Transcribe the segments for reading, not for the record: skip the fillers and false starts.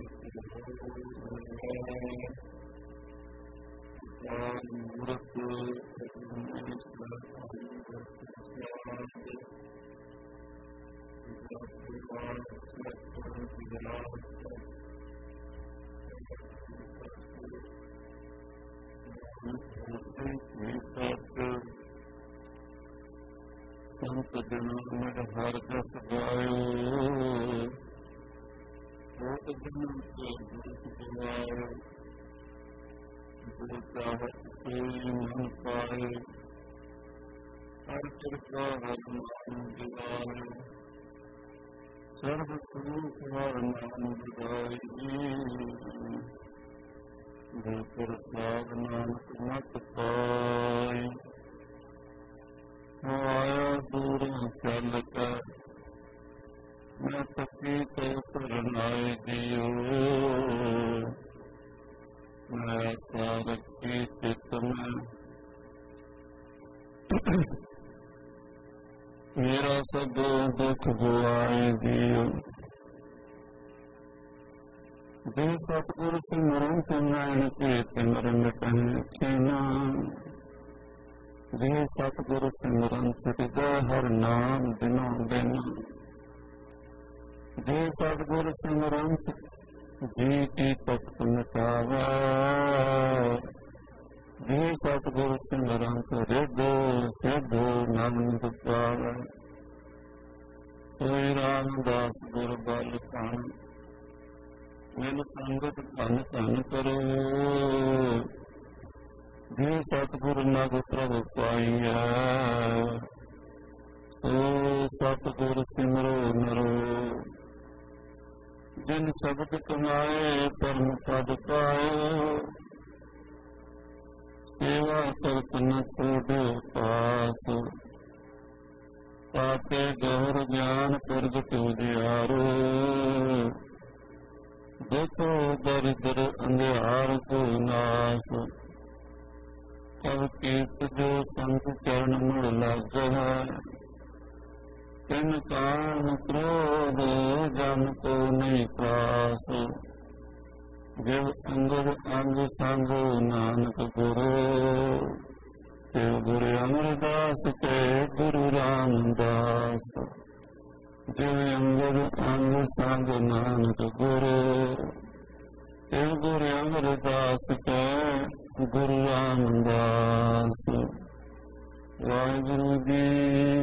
ਸੰਤ ਜਨ ਮਿਟ ਹਰ ਜਸ ਗਾਇਓ, ਬਹੁਤ ਜਨ ਕੇ ਦੁਖ ਗਵਾਇਓ, ਜੋ ਚਾਹਤ ਕੋਈ ਮਨ ਪਾਏ, ਹਰ ਕਿਰਪਾ ਹਰ ਨਾਮ ਦਿਵਾਇਓ, ਸਰਬ ਸੁਖ ਹਰ ਨਾਮ ਦਿਵਾਈ, ਜੋ ਪ੍ਰਸਾਦ ਨਾਨਕ ਮਤ ਪਾਈ। ਆਇਆ ਦੂਰ ਚੱਲ ਕੇ ਮੈਂ ਤਕੀ ਤੇ ਕਰਨਾਏ ਦਿਓ, ਮੈਂ ਸਾਰਕੀ ਚਿਤ ਮੈਂ ਮੇਰਾ ਸਭ ਦੁੱਖ ਗਵਾਏ ਦਿਓ। ਜੇ ਸਤਿਗੁਰ ਸਿਮਰਨ ਸਿਮਰਨ ਕੇ ਸਿਮਰਨ ਕਹਿਣਾ, ਜੇ ਸਤਿਗੁਰ ਸਿਮਰਨ ਸਿੱਧਾ ਹਰ ਨਾਮ ਦਿਨੋਂ ਦਿਨ, ਜੇ ਸਤਿਗੁਰ ਸਿਮਰਨ ਜੀ ਕੀ ਤਖਤ ਮਿਟਾਵਾ, ਜੇ ਸਤਿਗੁਰ ਸਿਮਰਨ ਰਿੱਧ ਸਿੱਧ ਨੰਦ ਪਾਵਾ। ਕੋਈ ਰਾਮਦਾਸ ਗੁਰ ਬਲ ਸਣ ਮੈਨੂੰ ਸੰਗਤ ਧਨ ਧਨ ਕਰੋ, ਜੇ ਸਤਿਗੁਰ ਨਗ ਪ੍ਰਭ ਪਾਈਐ, ਓ ਸਤਿਗੁਰ ਸਿਮਰੋ ਨਰੋ। ਜਿਨ ਸ਼ਬਦ ਕਮਾਏ ਪਰਮ ਪਦ ਪਾਇਓ, ਸੇਵਾ ਕਰਤ ਨ ਛੋੜਿਓ ਪਾਸ, ਪਾਪੇ ਗੌਰ ਗਿਆਨ ਪ੍ਰਗਟ ਉਜਿਆਰੋ, ਦੇਖੋ ਦਰਿਦਰ ਅੰਧਿਆਰ ਕੋ ਨਾਸ। ਤਬ ਕੀਰਤ ਜੋ ਸੰਤ ਚਰਨ ਮੁੜ ਲਾਗੈ, ਤਿਨ ਕਾਮ ਕ੍ਰੋਧ ਜਮ ਕੋ ਨਹੀਂ ਪਾਸ। ਜਿਵ ਅੰਗਦ ਅੰਗ ਸੰਗ ਨਾਨਕ ਗੁਰੂ, ਤਿਵ ਗੁਰੂ ਅਮਰਦਾਸ ਤੇ ਗੁਰੂ ਰਾਮਦਾਸ। ਜਿਵ ਅੰਗਦ ਅੰਗ ਸੰਗ ਨਾਨਕ ਗੁਰੂ, ਤਿਵ ਗੁਰੂ ਅਮਰਦਾਸ ਤੇ ਗੁਰੂ ਰਾਮਦਾਸ। ਵਾਹਿਗੁਰੂ ਜੀ।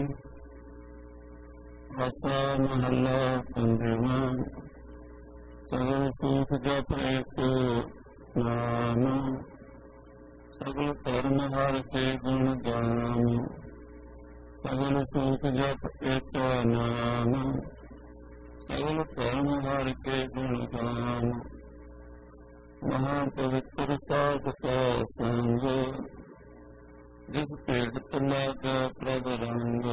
ਆਸਾ ਮਹੱਲਾ ਪੰਜਵਾਂ। ਸਗਲ ਸੁਖ ਜਪ ਏਕ ਨਾਮ, ਸਗਲ ਧਰਮ ਹਰਿ ਕੇ ਗੁਣ ਗਾਮ। ਸਗਲ ਸੁਖ ਜਪ ਏਕ ਨਾਮ, ਸਗਲ ਧਰਮ ਹਰਿ ਕੇ ਗੁਣ ਗਾਮ। ਮਹਾ ਪਵਿੱਤਰ ਸਾਧ ਕਾ ਸੰਗ, ਜਿਸ ਭੇਟ ਲਾਗੈ ਪ੍ਰਭ ਰੰਗ।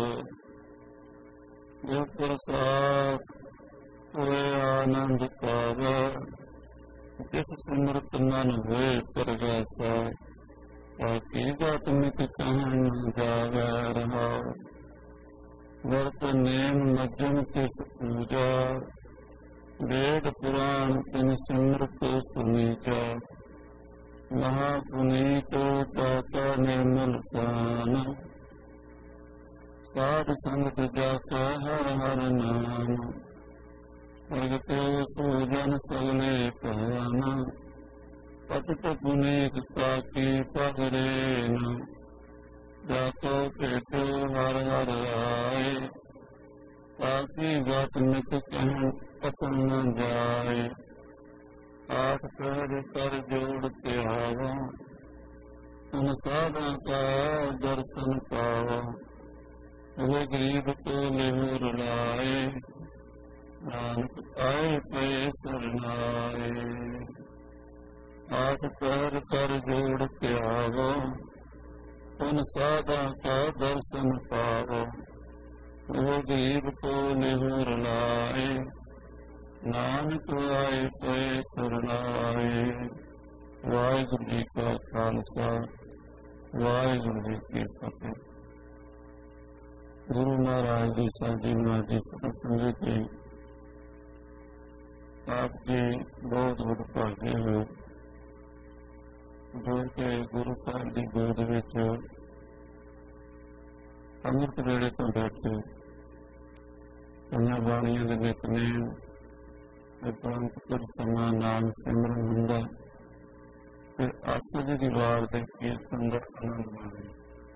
ਜੋ ਪ੍ਰਸਾਦ ਹੋਏ ਆਨੰਦ ਪਾਵੈ, ਜਿਸ ਸਿਮਰਤ ਮਨ ਹੋਏ ਪਰਗਾਸਾ। ਤਾਕੀ ਗਤ ਮਿਤ ਕਹਿਣ ਜਾਵੈ ਰਹਾਉ, ਵਰਤ ਨੇਮ ਮੱਜਨ ਤਿਸ ਪੂਜਾ। ਵੇਦ ਪੁਰਾਣ ਤਿਨ ਸਿਮਰਤ ਸੁਨੀਚਾ, ਮਹਾ ਪੁਨੀਤ ਦਾਤਾ ਨਿਰਮਲ ਪ੍ਰਾਨ। ਸਾਧ ਸੰਗਤ ਜਾਸਾ ਹਰ ਹਰ ਨਾਮ, ਭਗਤਿ ਪੂਜਨ ਸਗਲੇ ਭਾਨ। ਪਤਿਤ ਪੁਨੀਤ ਤਾਕੀ ਪਗਰੇਨ, ਜਾਤੋ ਭੇਟੋ ਹਰ ਹਰ ਆਏ। ਤਾਕੀ ਗਤ ਮਿਤ ਕਹਿਣ ਪਤਨ ਨ ਜਾਏ। ਆਠ ਪਹਿਰ ਕਰ ਜੋੜ ਧਿਆਵਾ, ਤਨ ਸਾਧਾਂ ਕਾ ਦਰਸ਼ਨ ਪਾਵਾ। ਉਹ ਗਰੀਬ ਕੋ ਲਿਹੁ ਰੁਲਾਏ, ਨਾਨਕ ਆਏ ਪਏ ਸਰਨਾਏ। ਆਠ ਪਹਿਰ ਕਰ ਜੋੜ ਧਿਆਵਾ, ਤਨ ਸਾਧਾਂ ਕਾ ਦਰਸ਼ਨ ਪਾਵਾ। ਉਹ ਗਰੀਬ ਕੋ ਲਿਹੁ ਰੁਲਾਏ, ਨਾਨਕ ਆਏ ਪਏ ਸਰਨਾਏ। ਵਾਹਿਗੁਰੂ ਜੀ ਕਾ ਖਾਲਸਾ, ਵਾਹਿਗੁਰੂ ਜੀ ਕੀ ਫਤਿਹ। ਗੁਰੂ ਮਹਾਰਾਜ ਦੀ ਸਾਜੀ ਮਾਂ ਦੀ ਸੰਗਤ ਜੀ, आप जी बहुत वडभागे हो जो कि गुरु साहब की गोद विच अमृत वेले तो बैठे उन्हें बाणियों के नितनेम उपरंत कुछ समा नाम सिमरन हुंदा फिर आत्मा जी की वार के कीर्तन का आनंद माणे।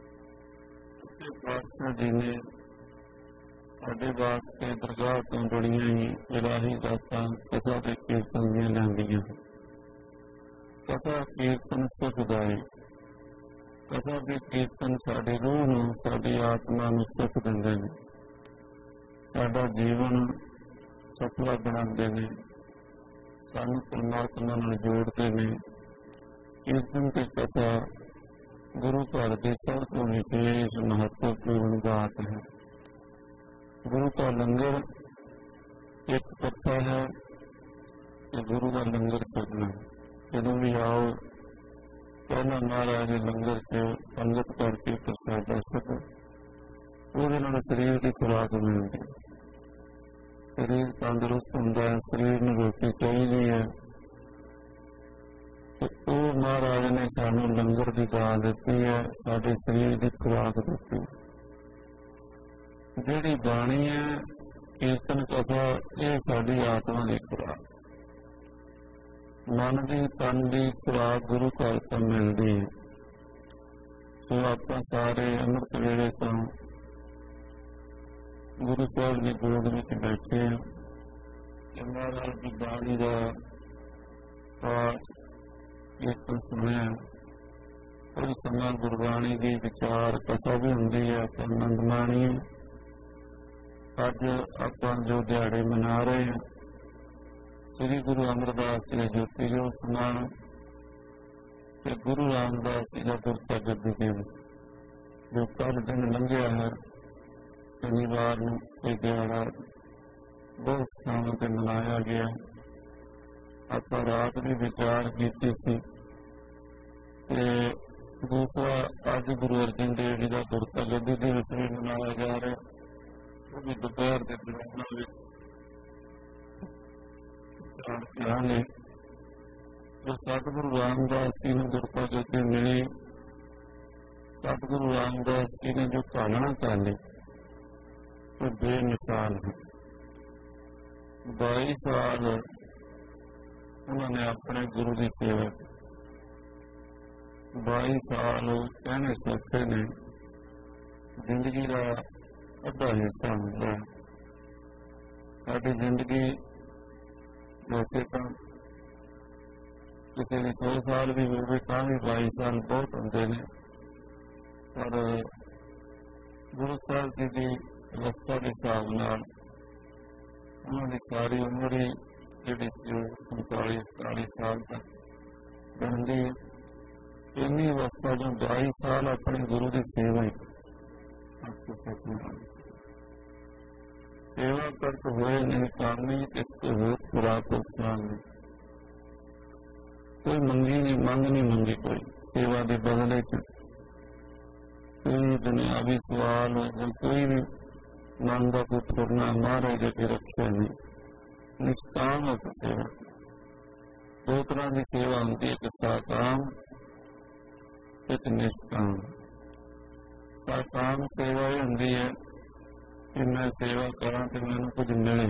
पातशाह जी ने साडे वास्ते दरगाह तो बड़ियां ही इलाही गातां कथा के कीर्तन दियां लैंदियां। कथा कीर्तन सुखदाई, कथा के कीर्तन साडी रूह नूं साडी आत्मा नूं सुख दिंदे ने, साडा जीवन सफला बनाते ने, सानूं परमात्मा नाल जोड़ते ने। कीर्तन की कथा गुरु घर की सब तो विशेष महत्वपूर्ण बात है। गुरु का लंगर एक पत्ता है कि गुरु का लंगर छकना। जदों भी आओ पहला महाराज लंगर से संगत करके प्रसाद छको, ਉਹਦੇ ਨਾਲ शरीर की खुराक मिलती, शरीर तंदुरुस्त होंदा है, शरीर में रोटी चाहिए है। तो महाराज ने सानू लंगर की दान दी है, साडे शरीर की खुराक दी। जिहड़ी बाणी है कीर्तन कथा, ये साडी आत्मा की खुराक, मन की तन की खुराक गुरु घर तो मिलती है। सो आप सारे अमृत वेले तो गुरु साहब की गोद में बैठे हैं, महाराज की बाणी का पाठ कीर्तन सुनिया। कुछ समय गुरबाणी की विचार कथा भी होंगी है, आप आनंद माणीए। अज आप जो दिहाड़े मना रहे हैं श्री गुरु अमरदास जी ज्योति जो समान ते गुरु रामदास जी का गुरता गद्दी दिवस जो कल दिन लंघिया है, शनिवार को दिहाड़ा बहुत स्थानों पर मनाया गया। आप रात भी विचार की थी। दूसरा अज गुरु अर्जन देव जी का गुरता गद्दी दिवस भी मनाया जा रहा है, वो भी दोपहर के दौरान जो सतगुरु रामदास जी ने गुरता गद्दी मिली, सतगुरु रामदास जी ने जो पालना कर ली वो बेमिसाल है। 22 साल उन्होंने अपने गुरु की सेवा की। 22 साल कहने सौखे ने, जिंदगी का अद्धा हिस्सा होंगे। साडी जिंदगी वैसे तो किसी भी 100 साल भी हो गए, 22 साल बहुत होंगे ने, पर गुरु साहब जी की अवस्था के हिसाब नाल उन्होंने सारी उम्र ही जी 45-47 साल तक बनती है। इन्नी अवस्था जो 22 साल अपने गुरु की सेवा ही सेवा करते हुए नहीं कामनी, इसको हो खुराक नहीं, कोई मंगी नहीं, मंग नहीं मंगी कोई सेवा के बदले च। कोई दुनियावी सवाल कोई भी मन का कोई फुरना महाराज अगे रखे नहीं, निष्काम होकर सेवा। 2 तरह की सेवा होती है, एक साकाम एक निष्काम। साकाम सेवा यह होती है कि मैं सेवा करा तो मैनू कुछ मिले,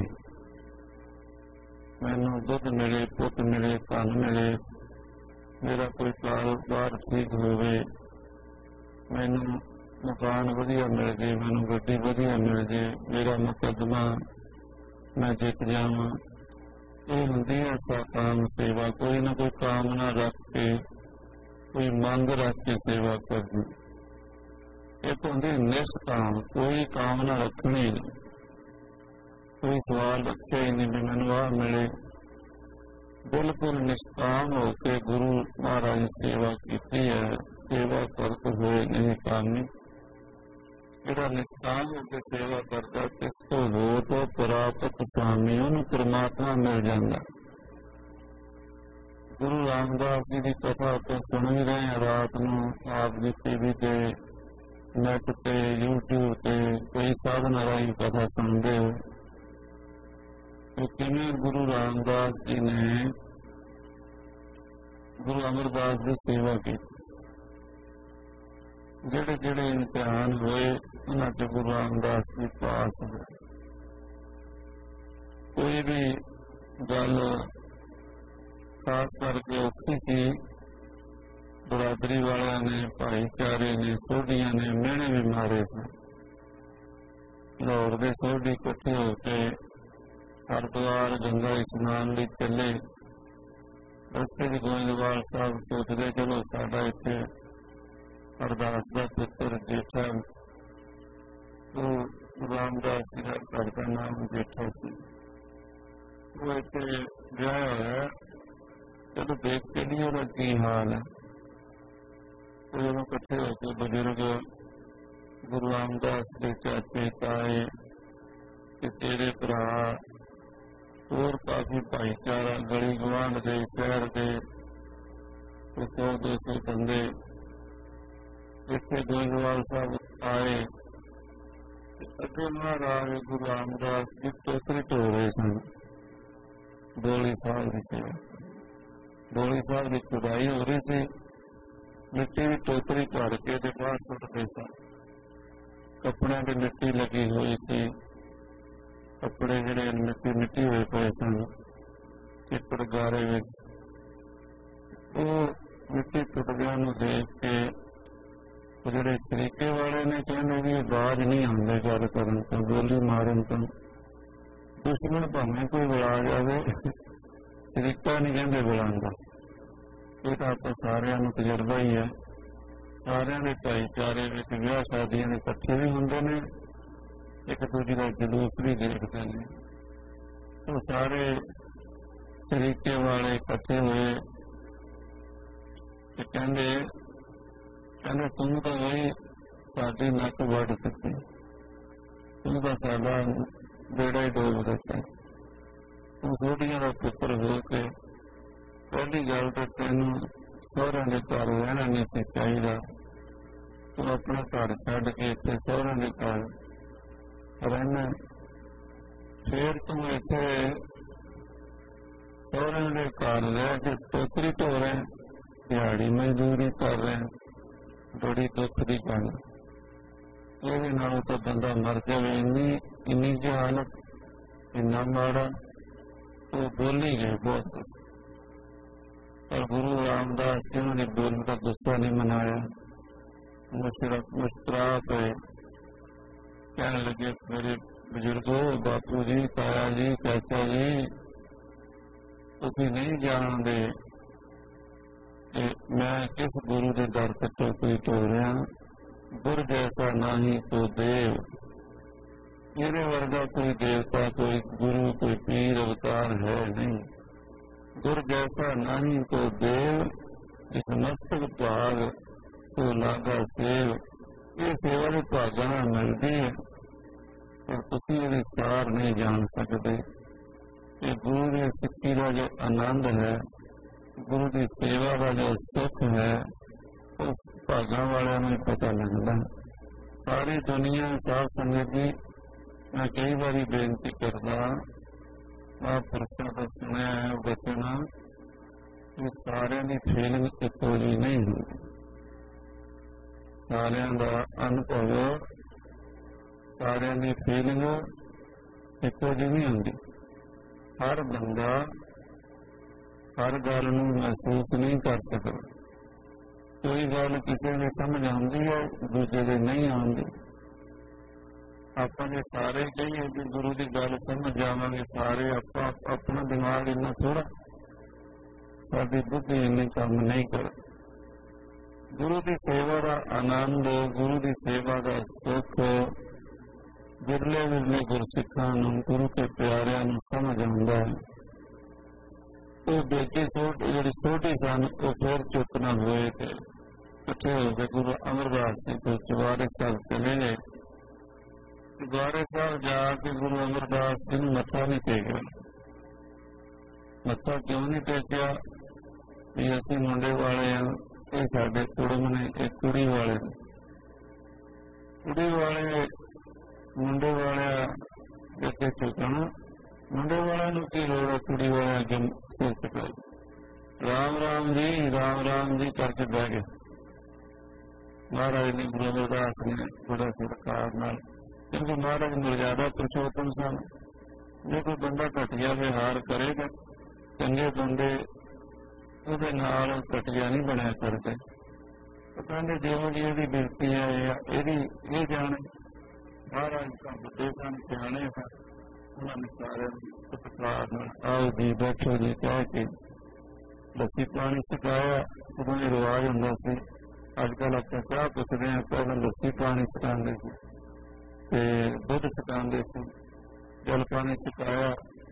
मैनू दुध मिले, पुत मिले, धन मिले, मेरा कोई कारोबार ठीक होवे, मैनू मकान वधिया मिल जाए, मैनू गड्डी वधिया मिल जाए, मेरा मुकदमा मैं जित जावा। ये होंदी है साकाम सेवा। कोई ना कोई कामना रख के, कोई मांग रख के सेवा करनी। एक होंदी निष्काम, कोई कामना रखनी नहीं, कोई सवाल रखे ही नहीं भी मैनू आ मिले। बिल्कुल निष्काम होकर गुरु महाराज सेवा की है, सेवा करते हुए नहीं करनी। जिहड़ा निष्काम होकर सेवा करता किसको हो तो प्राप्त स्वामी, उन्हें परमात्मा मिल जाता। गुरु रामदास जी की कथा तो सुन ही रहे हैं रात को, आपकी टीवी से, नेट से, यूट्यूब से, कई साधन राही कथा सुनते हो। तो किमें गुरु रामदास जी ने गुरु अमरदास की सेवा की। जेड़े जेड़े इम्तिहान हुए उन्हां च गुरु रामदास जी पास हुए। कोई भी गल खास करके औखी सी, बरादरी वाले ने, भाईचारे ने, सोढ़ियां ने मेहने भी मारे थे। लाहौर के सोढ़ी इकट्ठे होकर हरिद्वार गंगा इशनान लई चले। रस्ते च गोइंदवाल साहब सोचते चलो साडा इत्थे अरदास का पुत्र जेठा तो रामदास जी का घर का नाम जेठा सी, वो इत्थे विआह होया। चलो देख के नहीं ओहदा की हाल है। तो जदों इकट्ठे होकर बजुर्ग गुरु रामदास के चाचे ताए कि तेरे भरा और काफी भाईचारा गली गुआढ़ के शहर के 100-200 बंदे इतने गोइंदवाल साहब आए। अगे महाराज गुरु रामदास जी टोकरी ढो रहे सन। डोली साहब की चुड़ाई हो रही थी। मिट्टी की टोकरी भर के बाहर सुटते सन। कपड़े की मिट्टी लगी हुई थी। कपड़े जिहड़े मिट्टी मिट्टी हुए पे सन चिपड़ गारे में। वो मिट्टी टुटदियां नूं देख के जिहड़े तरीके वाले ने कहंदे भी आवाज नहीं आउंदी गल करन तो, बोली मारन तो। दुश्मन भावें कोई बुला जाए तरीका नहीं कहंदे बुलांदा। ये तो आप सारिआं नूं तजर्बा ही है। सारिआं दे भाईचारे विच विआह शादियां इकट्ठे भी हुंदे ने, एक दूजे का जुलूस भी देखते हैं। तो सारे तरीके वाले इकट्ठे हुए। कहते तुम तो वही साडी नक वढ़ सकते, तुम तो साडा बेड़ा ही डोब देते। तुम सोढ़ियां का पुत्र हो के पहली गल तो तेन सहुरिਆਂ के घर रहना नहीं सी चाहिए। तू अपना घर छड्ड के इत्थे सहुरिਆਂ के घर रहना। फिर तू इत्थे सहुरिਆਂ के घर रह के टोकरी ढो रहे, दिहाड़ी मजदूरी कर रहे, बड़ी दुख की गल। ये नालों तो बंदा मर जाए। इन्नी जी हालत, इन्ना माड़ा। तो बोली गए बहुत, पर गुरु रामदास जी उन्होंने बोलने का गुस्सा नहीं मनाया। मुस्कुरा पे कहने लगे मेरे बुजुर्गो, बापू जी, ताया जी, चाचा जी, तुसीं नहीं जानते मैं किस गुरु के दर से टोकरी ढो रहा। गुर जैसा नहीं तो देव। मेरे वर्गा कोई देवता, कोई गुरु, कोई पीर अवतार है नहीं। गुर जैसा नहीं तो देव, इस मस्तक भाग तो लागा सेव। ये सेवा के भागा नाल मिलती है, पर तुसीं इहदी सार नहीं जान सकते। ये गुरु की सिक्खी का जो आनंद है, गुरु की सेवा का जो सुख है, वो भागा वालियां नूं पता लगता। सारी दुनिया साध संगत जी, मैं कई बार बेनती करता, महापुरुषों को सुनिया है वचन कि सारियां दी फीलिंग इक्को जी नहीं होती। सारियां दा अनुभव, सारियां दी फीलिंग इक्को जी नहीं होती। हर बंदा हर गल नूं महसूस नहीं कर सकता। कोई गल किसी ने समझ आती है, दूजे की नहीं आती। आप सारे कहिए कि गुरु की गल समझ जावांगे सारे, अपना दिमाग इन्ना थोड़ा, साडी बुद्धि इन्नी काम नहीं कर। गुरु की सेवा का आनंद, गुरु की सेवा का सुख विरले विरले गुरसिखां नूं, गुरु के प्यारिआं नूं समझ आउंदा है। तो बेटी जी छोटी सन, वो फिर चुप न हुए थे, इकट्ठे होकर गुरु अमरदास जी को चुबारे साहब चले गए। चुबारे साहब जाके गुरु अमरदास जी ने मत्था नहीं टेकिया। मत्था क्यों नहीं टेकिया? भी असीं मुंडे वाले हैं, ये साडे कुड़म ने, ये कुड़ी वाले ने। कुड़ी वाले मुंडे वाले जैसे चुकना ਮੁੰਡੇ ਵਾਲਿਆਂ ਨੂੰ ਕੀ ਲੋੜ ਹੈ ਕੁੜੀ ਵਾਲਿਆਂ ਅੱਗੇ ਸਿਰ ਚੁਕਾਈ। ਰਾਮ ਰਾਮ ਜੀ ਕਰਕੇ ਬਹਿ ਗਏ। ਮਹਾਰਾਜ ਨੇ ਗੁਰੂ ਅਮਰਦਾਸ ਨੇ ਬੜਾ ਸਤਿਕਾਰ ਨਾਲ, ਕਿਉਂਕਿ ਮਹਾਰਾਜ ਮਰਜ਼ਾਦਾ ਪੁਰਸ਼ੋਤਮ ਸਨ। ਜੇ ਕੋਈ ਬੰਦਾ ਘਟੀਆ ਵਿਹਾਰ ਕਰੇਗਾ, ਚੰਗੇ ਬੰਦੇ ਉਹਦੇ ਨਾਲ ਘਟੀਆ ਨਹੀਂ ਬਣਿਆ ਕਰਦੇ। ਉਹ ਕਹਿੰਦੇ ਜਿਹੋ ਜਿਹੀ ਇਹਦੀ ਬਿਰਤੀ ਹੈ ਇਹ ਜਾਣੇ। ਮਹਾਰਾਜ ਤਾਂ ਵੱਡੇ ਸਨ, ਸਿਆਣੇ ਸਨ। ਉਹਨਾਂ ਨੇ ਸਾਰਿਆਂ ਨੂੰ ਸਤਿਕਾਰ ਨਾਲ ਆਓ ਜੀ ਬੈਠੋ ਜੀ ਕਹਿ ਕੇ ਲੱਸੀ ਪਾਣੀ ਛਕਾਇਆ। ਉਦੋਂ ਇਹ ਰਿਵਾਜ ਹੁੰਦਾ ਸੀ। ਅੱਜ ਕੱਲ੍ਹ ਆਪਾਂ ਚਾਹ ਪੁੱਛਦੇ ਹਾਂ, ਪਹਿਲਾਂ ਲੱਸੀ ਪਾਣੀ ਛਕਾਉਂਦੇ ਸੀ ਤੇ ਦੁੱਧ ਛਕਾਉਂਦੇ ਸੀ। ਜਲ ਪਾਣੀ ਛਕਾਇਆ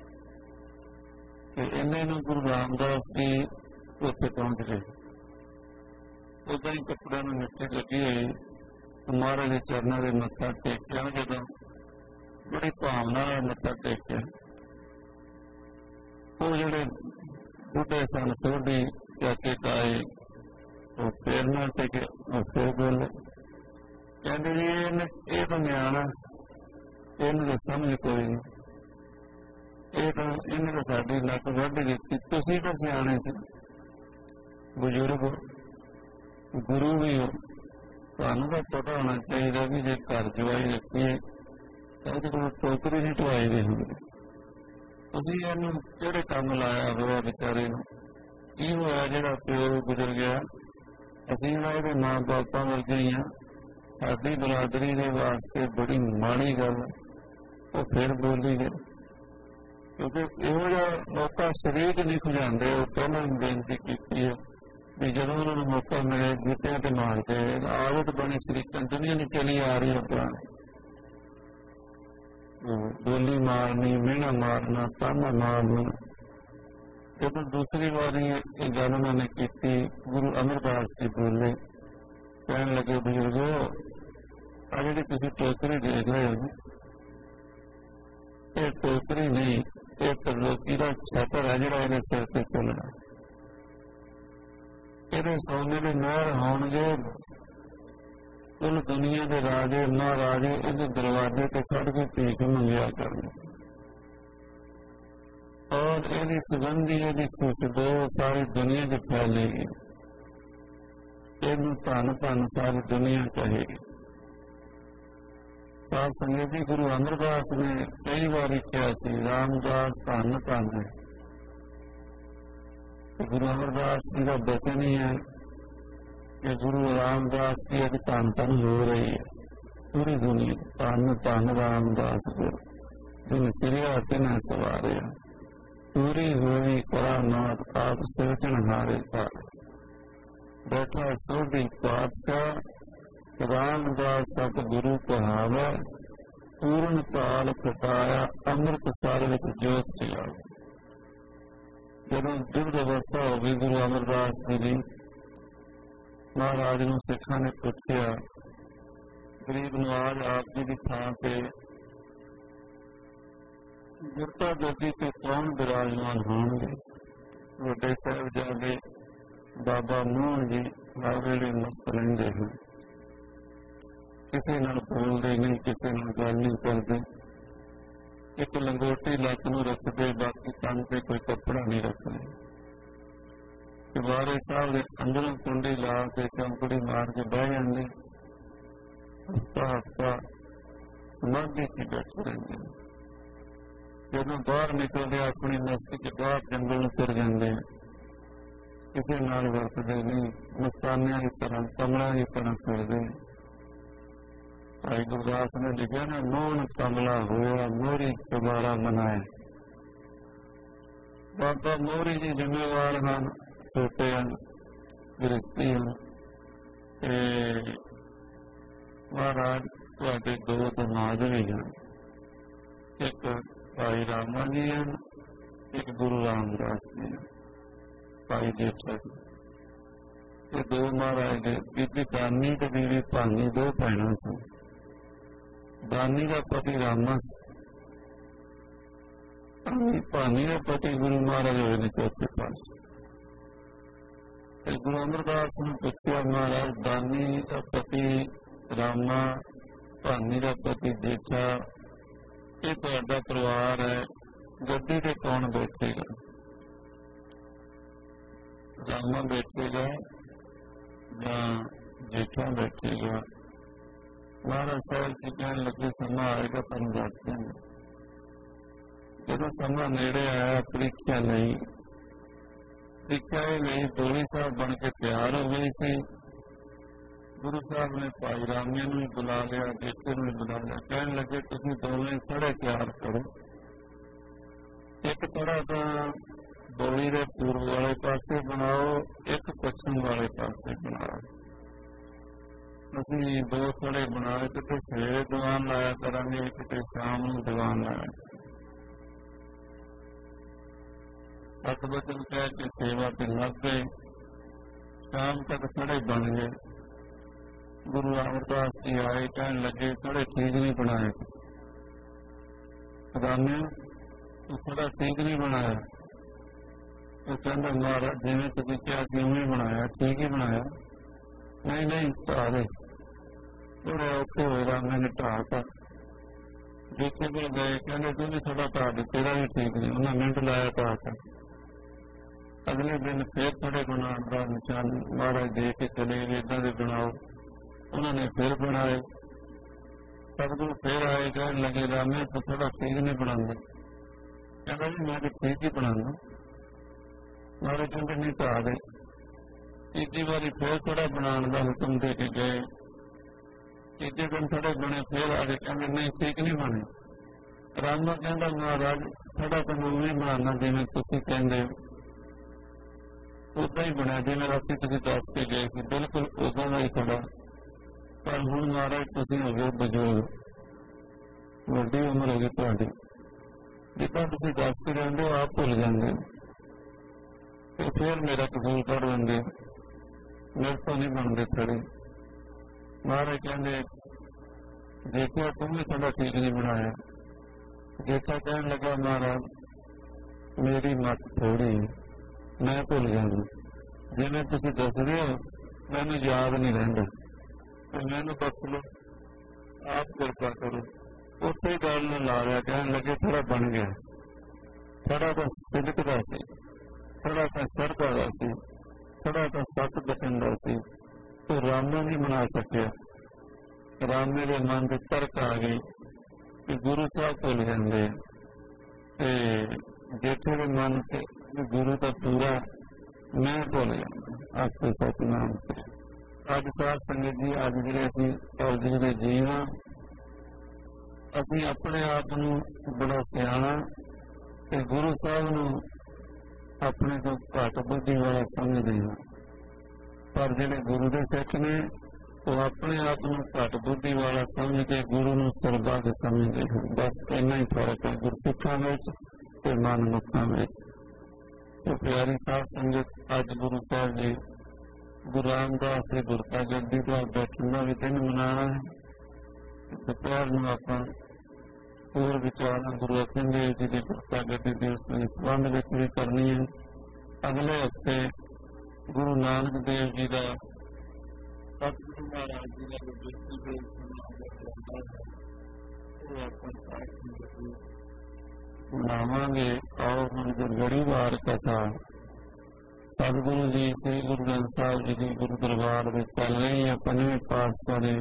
ਤੇ ਇੰਨੇ ਨੂੰ ਗੁਰੂ ਰਾਮਦਾਸ ਜੀ ਉੱਥੇ ਪਹੁੰਚ ਗਏ। ਉਦਾਂ ਹੀ ਕੱਪੜਿਆਂ ਨੂੰ ਮਿੱਟੀ ਲੱਗੀ ਹੋਈ। ਮਹਾਰਾਜ ਦੇ ਚਰਨਾਂ ਦੇ ਮੱਥਾ ਟੇਕਿਆ। ਜਦੋਂ ਬੜੀ ਭਾਵਨਾ ਨਾਲ ਮੱਥਾ ਟੇਕਿਆ, ਉਹ ਜਿਹੜੇ ਬੁੱਢੇ ਸਨ ਸੋਢੀ ਚਾਚੇ ਤਾਏ, ਉਹ ਫੇਰ ਨਾ ਟੇਕੇ, ਉਹ ਫੇਰ ਬੋਲੇ, ਕਹਿੰਦੇ ਜੀ ਇਹ ਤਾਂ ਨਿਆਣਾ, ਇਹਨੂੰ ਤਾਂ ਸਮਝ ਕੋਈ ਨਹੀਂ, ਇਹਨੇ ਤਾਂ ਸਾਡੀ ਲੱਤ ਵੱਢ ਦਿੱਤੀ। ਤੁਸੀਂ ਤਾਂ ਸਿਆਣੇ ਸੀ, ਬਜ਼ੁਰਗ ਗੁਰੂ ਵੀ ਹੋ, ਤੁਹਾਨੂੰ ਤਾਂ ਪਤਾ ਹੋਣਾ ਚਾਹੀਦਾ ਵੀ ਜੇ ਘਰ ਜਵਾਈ ਰੱਖੀਏ ਤਾਂ ਉਹਦੇ ਕੋਲ ਟੋਕਰੀ ਨਹੀਂ ਢਵਾਈ ਦੇ ਹੁੰਦੇ। ਤੁਸੀਂ ਇਹਨੂੰ ਕਿਹੜੇ ਕੰਮ ਲਾਇਆ ਹੋਇਆ ਵਿਚਾਰੇ ਨੂੰ? ਕੀ ਹੋਇਆ ਜਿਹੜਾ ਪਿਓ ਗੁਜ਼ਰ ਗਿਆ? ਅਸੀਂ ਨਾ ਇਹਦੇ ਮਾਂ ਬਾਪਾਂ ਵਰਗੇ ਹੀ ਹਾਂ। ਸਾਡੀ ਬਰਾਦਰੀ ਦੇ ਵਾਸਤੇ ਬੜੀ ਮਾੜੀ ਗੱਲ। ਉਹ ਫਿਰ ਬੋਲੀ ਗਏ, ਕਿਉਂਕਿ ਇਹੋ ਜਿਹਾ ਮੌਕਾ ਸ਼ਰੀਕ ਨਹੀਂ ਖੁਜਾਉਂਦੇ। ਉਹ ਪਹਿਲਾਂ ਬੇਨਤੀ ਕੀਤੀ ਹੈ ਵੀ ਜਦੋਂ ਉਹਨਾਂ ਨੂੰ ਮੌਕਾ ਮਿਲੇ ਜੁੱਤਿਆਂ ਤੇ ਮਾਰਦੇ। ਆਦਤ ਬਣੀ ਸ਼ਰੀਕਾਂ ਦੁਨੀਆ ਨੂੰ ਚਲੀ ਆ ਰਹੀ ਹੈ। ਪੁਰਾਣੀ ਬੋਲੀ ਮਾਰਨੀ, ਮਿਹਣਾ ਮਾਰਨਾ, ਤਾਨਾ ਮਾਰਨਾ। ਜਦੋਂ ਦੂਸਰੀ ਵਾਰੀ ਇਹ ਗੱਲ ਉਹਨਾਂ ਨੇ ਕੀਤੀ, ਗੁਰੂ ਅਮਰਦਾਸ ਜੀ ਬੋਲੇ, ਕਹਿਣ ਲੱਗੇ ਬਜ਼ੁਰਗੋ, ਆ ਜਿਹੜੀ ਤੁਸੀਂ ਟੋਕਰੀ ਦੇਖ ਰਹੇ ਹੋ, ਇਹ ਟੋਕਰੀ ਨਹੀਂ, ਇਹ ਤਰਲੋਕੀ ਦਾ ਛਤਰ ਹੈ ਜਿਹੜਾ ਇਹਦੇ ਸਿਰ ਤੇ ਚੱਲਣਾ। ਇਹਦੇ ਸੋਨੇ ਦੇ ਮਹਿਲ ਹੋਣਗੇ। ਕੁੱਲ ਦੁਨੀਆ ਦੇ ਰਾਜੇ ਮਹਾਰਾਜੇ ਇਹਦੇ ਦਰਵਾਜ਼ੇ ਤੇ ਖੜ ਕੇ ਭੀਖ ਮੰਗਿਆ ਕਰਨ। ਔਰ ਇਹਦੀ ਸੁਗੰਧੀ, ਇਹਦੀ ਖੁਸ਼ਬੂ ਸਾਰੀ ਦੁਨੀਆ 'ਚ ਫੈਲੇਗੀ। ਇਹਨੂੰ ਧੰਨ ਸਾਰੀ ਦੁਨੀਆ ਕਹੇਗੀ। ਸਾਧ ਸੰਗਤ ਜੀ, ਗੁਰੂ ਅਮਰਦਾਸ ਨੇ ਕਈ ਵਾਰੀ ਕਿਹਾ ਸੀ, ਰਾਮਦਾਸ ਧੰਨ ਹੈ। ਗੁਰੂ ਅਮਰਦਾਸ ਜੀ ਦਾ ਬਚਨ ਹੀ ਹੈ ਕਿ ਗੁਰੂ ਰਾਮਦਾਸ ਜੀ ਅੱਜ ਧੰਨ ਹੋ ਰਹੀ ਹੈ ਪੂਰੀ ਦੁਨੀਆ। ਧੰਨ ਰਾਮਦਾਸ ਗੁਰੂ, ਜਿਨ ਸਿਰਿਆ ਤਿਨ ਸਵਾਰਿਆ, ਪੂਰੀ ਹੋਈ ਕਰਾਮਾਤ ਆਪ ਸਿਰਜਣਹਾਰੇ ਪਾਰ। ਬੈਠਾ ਸੋਢੀ ਪਾਤਸ਼ਾਹ ਰਾਮਦਾਸ ਸਤ ਗੁਰੂ ਕਹਾਵਾ, ਪੂਰਨ ਕਾਲ ਖਟਾਇਆ ਅੰਮ੍ਰਿਤ ਸਾਰ ਵਿੱਚ ਜੋਤ ਚਲਾਇਆ। ਜਦੋਂ ਬਿਰਧ ਅਵਸਥਾ ਹੋ ਗਈ ਗੁਰੂ ਅਮਰਦਾਸ ਜੀ ਦੀ, ਮਹਾਰਾਜ ਨੂੰ ਸਿੱਖਾਂ ਨੇ ਪੁੱਛਿਆ, ਗਰੀਬ ਨਵਾਜ਼ ਆਪ ਜੀ ਦੀ ਥਾਂ ਤੇ ਗੁਰਤਾ ਗੱਦੀ ਤੇ ਕੌਣ ਬਿਰਾਜਮਾਨ ਹੋਣਗੇ? ਵੱਡੇ ਸਾਹਿਬਜ਼ਾਦੇ ਬਾਬਾ ਮੋਹਨ ਜੀ ਵੇਲੇ ਮਸਤ ਰਹਿੰਦੇ ਹਨ, ਕਿਸੇ ਨਾਲ ਬੋਲਦੇ ਨਹੀਂ, ਕਿਸੇ ਨਾਲ ਗੱਲ ਨਹੀਂ ਕਰਦੇ। ਇੱਕ ਲੰਗੋਟੀ ਲੱਤ ਨੂੰ ਰੱਖਦੇ, ਬਾਕੀ ਕੰਨ ਤੇ ਕੋਈ ਕੱਪੜਾ ਨਹੀਂ ਰੱਖਦੇ। ਚੁਬਾਰੇ ਸਾਹਿਬ ਦੇ ਅੰਦਰੋਂ ਕੁੰਡੀ ਲਾ ਕੇ ਚੰਪੜੀ ਮਾਰ ਕੇ ਬਹਿ ਜਾਂਦੇ। ਹਫ਼ਤਾ ਸਮਾਧੀ 'ਚ ਬੈਠੇ ਰਹਿੰਦੇ। ਜਦੋਂ ਬਾਹਰ ਨਿਕਲਦੇ ਆਪਣੀ ਮਸਤੀ 'ਚ ਬਾਹਰ ਜੰਗਲ ਨੂੰ ਤੁਰ ਜਾਂਦੇ। ਕਿਸੇ ਨਾਲ ਵਰਤਦੇ ਨਹੀਂ, ਮਸਤਾਨਿਆਂ ਦੀ ਤਰ੍ਹਾਂ, ਕਮਲਾਂ ਦੀ ਤਰ੍ਹਾਂ ਫਿਰਦੇ। ਭਾਈ ਗੁਰਦਾਸ ਨੇ ਲਿਖਿਆ ਨਾ, ਮੋਹਨ ਕਮਲਾ ਹੋਇਆ ਮੋਹਰੀ ਚੁਬਾਰਾ ਮਨਾਇਆ। ਬਾਬਾ ਮੋਹਰੀ ਜੀ ਜ਼ਿੰਮੇਵਾਰ ਹਨ, ਛੋਟੇ ਹਨ, ਗ੍ਰਿਹਸਤੀ ਹਨ। ਤੇ ਮਹਾਰਾਜ ਤੁਹਾਡੇ ਦੋ ਦਮਾਦ ਵੀ ਹਨ, ਇੱਕ ਭਾਈ ਰਾਮਾ ਜੀ ਹਨ, ਇੱਕ ਗੁਰੂ ਰਾਮਦਾਸ ਜੀ ਹਨ, ਭਾਈ ਜੇਠਾ ਜੀ। ਇਹ ਦੋ ਮਹਾਰਾਜ ਦੇ ਬੀਬੀ ਦਾਨੀ ਤੇ ਬੀਬੀ ਭਾਨੀ ਦੋ ਭੈਣਾਂ ਸਨ। ਦਾਨੀ ਦਾ ਪਤੀ ਰਾਮਾ, ਭਾਨੀ ਦਾ ਪਤੀ ਗੁਰੂ ਮਹਾਰਾਜ ਹੋਏ ਨੇ ਚੌਥੇ ਪਾਤਸ਼ਾਹ। ਗੁਰੂ ਅਮਰਦਾਸ ਨੂੰ ਪੁੱਛਿਆ, ਮਹਾਰਾਜ ਦਾਨੀ ਦਾ ਪਤੀ ਰਾਮਾ, ਭਾਨੀ ਦਾ ਪਤੀ ਜੇਠਾ, ਇਹ ਤੁਹਾਡਾ ਪਰਿਵਾਰ ਹੈ, गद्दी ते कौन बैठेगा? रामा बैठेगा या जेठा बैठेगा? महाराज साहब जी कहने लगे समा आएगा तुम जानते हैं। जो समा नेड़े आया परीक्षा नहीं, परीक्षा ही नहीं, डोली साहब बन के तैयार हो गई थी। गुरु साहब ने भाई रामिया भी बुला लिया, जेठे भी बुला लिया। कहने लगे तुम दोवें थड़े तैयार करो, एक थड़ा तो डोली के पूर्व वाले पासे बनाओ, एक पश्चिम वाले पासे बनाओ। असं दो थड़े बनाए, कितने सवेरे दीवान लाया करेंगे, कितने शाम को दीवान लाया। 7 वचन कह के सेवा पे लग गए, शाम तक थड़े बन गए। गुरु अमरदास जी आए, कहने लगे थड़े ठीक नहीं बनाए। रामे तू थोड़ा ठीक नहीं बनाया। तो कहता महाराज जिवें तुसीं कहा कि उवें बनाया, ठीक ही बनाया। नहीं नहीं ढा दे। थोड़े औखे होए रामे ने ढाता। जेठे कोल गए, कहते तू भी थोड़ा ढा दे, तेरा भी ठीक नहीं। उन्हें मिंट लाया ढाता। अगले दिन फिर थोड़े बनाने का निशान महाराज दे के चले गए, इदा के बनाओ। उन्होंने फिर बनाए। सतगुरु फिर आए, कहने लगे रामे तो थोड़ा ठीक नहीं बनाते। कहता जी मैं तो ठीक ही बनाना। महाराज कहते नहीं ढा दे। तीजी बारी फिर थोड़ा बनाने का हुक्म दे के गए। तीजे दिन थोड़े बने, फिर आ गए, कहते नहीं ठीक नहीं बने। रामा कहता महाराज थोड़ा तो मैं उवें बनाना जिवें तुसीं कहंदे हो। उदा ही बनया जिवें राती तुसीं दस के गए सी, बिल्कुल उदा का ही थोड़ा। पर हुण महाराज तुसीं हो गए बजुर्ग, वड्डी उम्र हो गई तुहाडी, जिद्दां तुसीं दस के रहिंदे हो आप भुल जांदे हो, ते फिर मेरा कसूर कढ दिंदे हो, मेरे तो नहीं बनते थड़े। महाराज कहंदे जेठा तुम भी थोड़ा ठीक नहीं बनाया। जेठा कहने लगा महाराज मेरी मत थोड़ी, मैं भुल जाना, जिवें तुसीं दसदे हो मैनूं याद नहीं रहिंदा, मैनूं दस लो, आप कृपा करो। उत्थे ही गल नूं ला लिया। कहने लगे थोड़ा बन गया, थोड़ा तो सिदक दा सी, थोड़ा तो शरधा दा सी, थोड़ा तो सत बचन दा सी। तो रामा नहीं बना सकिया। रामे के मन में तर्क आ गई कि गुरु साहब भुल जाते, जेठे के मन से गुरु का पूरा मैं भुल जाता। आपके सतनाम से अज साध संगत जी, अज जिहड़े असीं कलयुग दे जीव हां, असीं अपने आप नूं बड़ा सियाणा ते गुरु साहब नूं अपने तो घट बुद्धि वाला समझदे हां। पर जिहड़े गुरु दे सिख ने वो अपने आप नूं घट बुद्धि वाला समझ के गुरु नूं सरबत समझदे हैं। बस इन्ना ही फर्क है गुरसिखां विच ते मनमुखां विच। तो प्यारी साध संगत, अज गुरु साहब जी गुरु रामदास जी गुरता गद्दी का बैठने का भी दिन मनाना है। दोपहर में आप और विचार गुरु अर्जन देव जी की गुरता गद्दी दिवस के संबंध में भी करनी है। अगले हफ्ते गुरु नानक देव जी का, सतगुरु महाराज जी का गुरगद्दी दिवस मनावांगे। और हम गुरगड़ी वार कथा सतगुरु जी श्री गुरु ग्रंथ साहिब जी की गुरु दरबार में चल रही है। 5वें पातशाह ने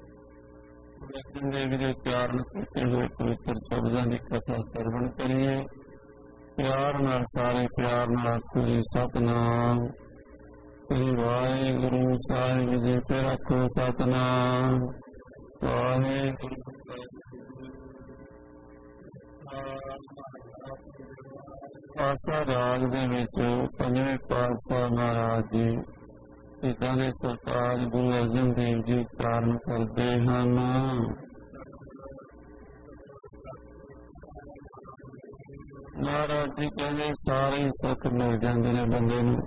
देवी के उच्चारण करते हुए पवित्र शब्दों की कथा श्रवण करिए। प्यार नाल सारे प्यार नाल आखो जी सतनाम श्री वाहिगुरु साहिब जी। फिर आखो सतनाम वाहिगुरु। पासा राग दे विच 5वें पातशाह महाराज जी पिता ने सरकार गुरु अर्जन देव जी उच्चारण करते हैं। महाराज जी कहते सारे सुख मिल जाते हैं बंदे नूं।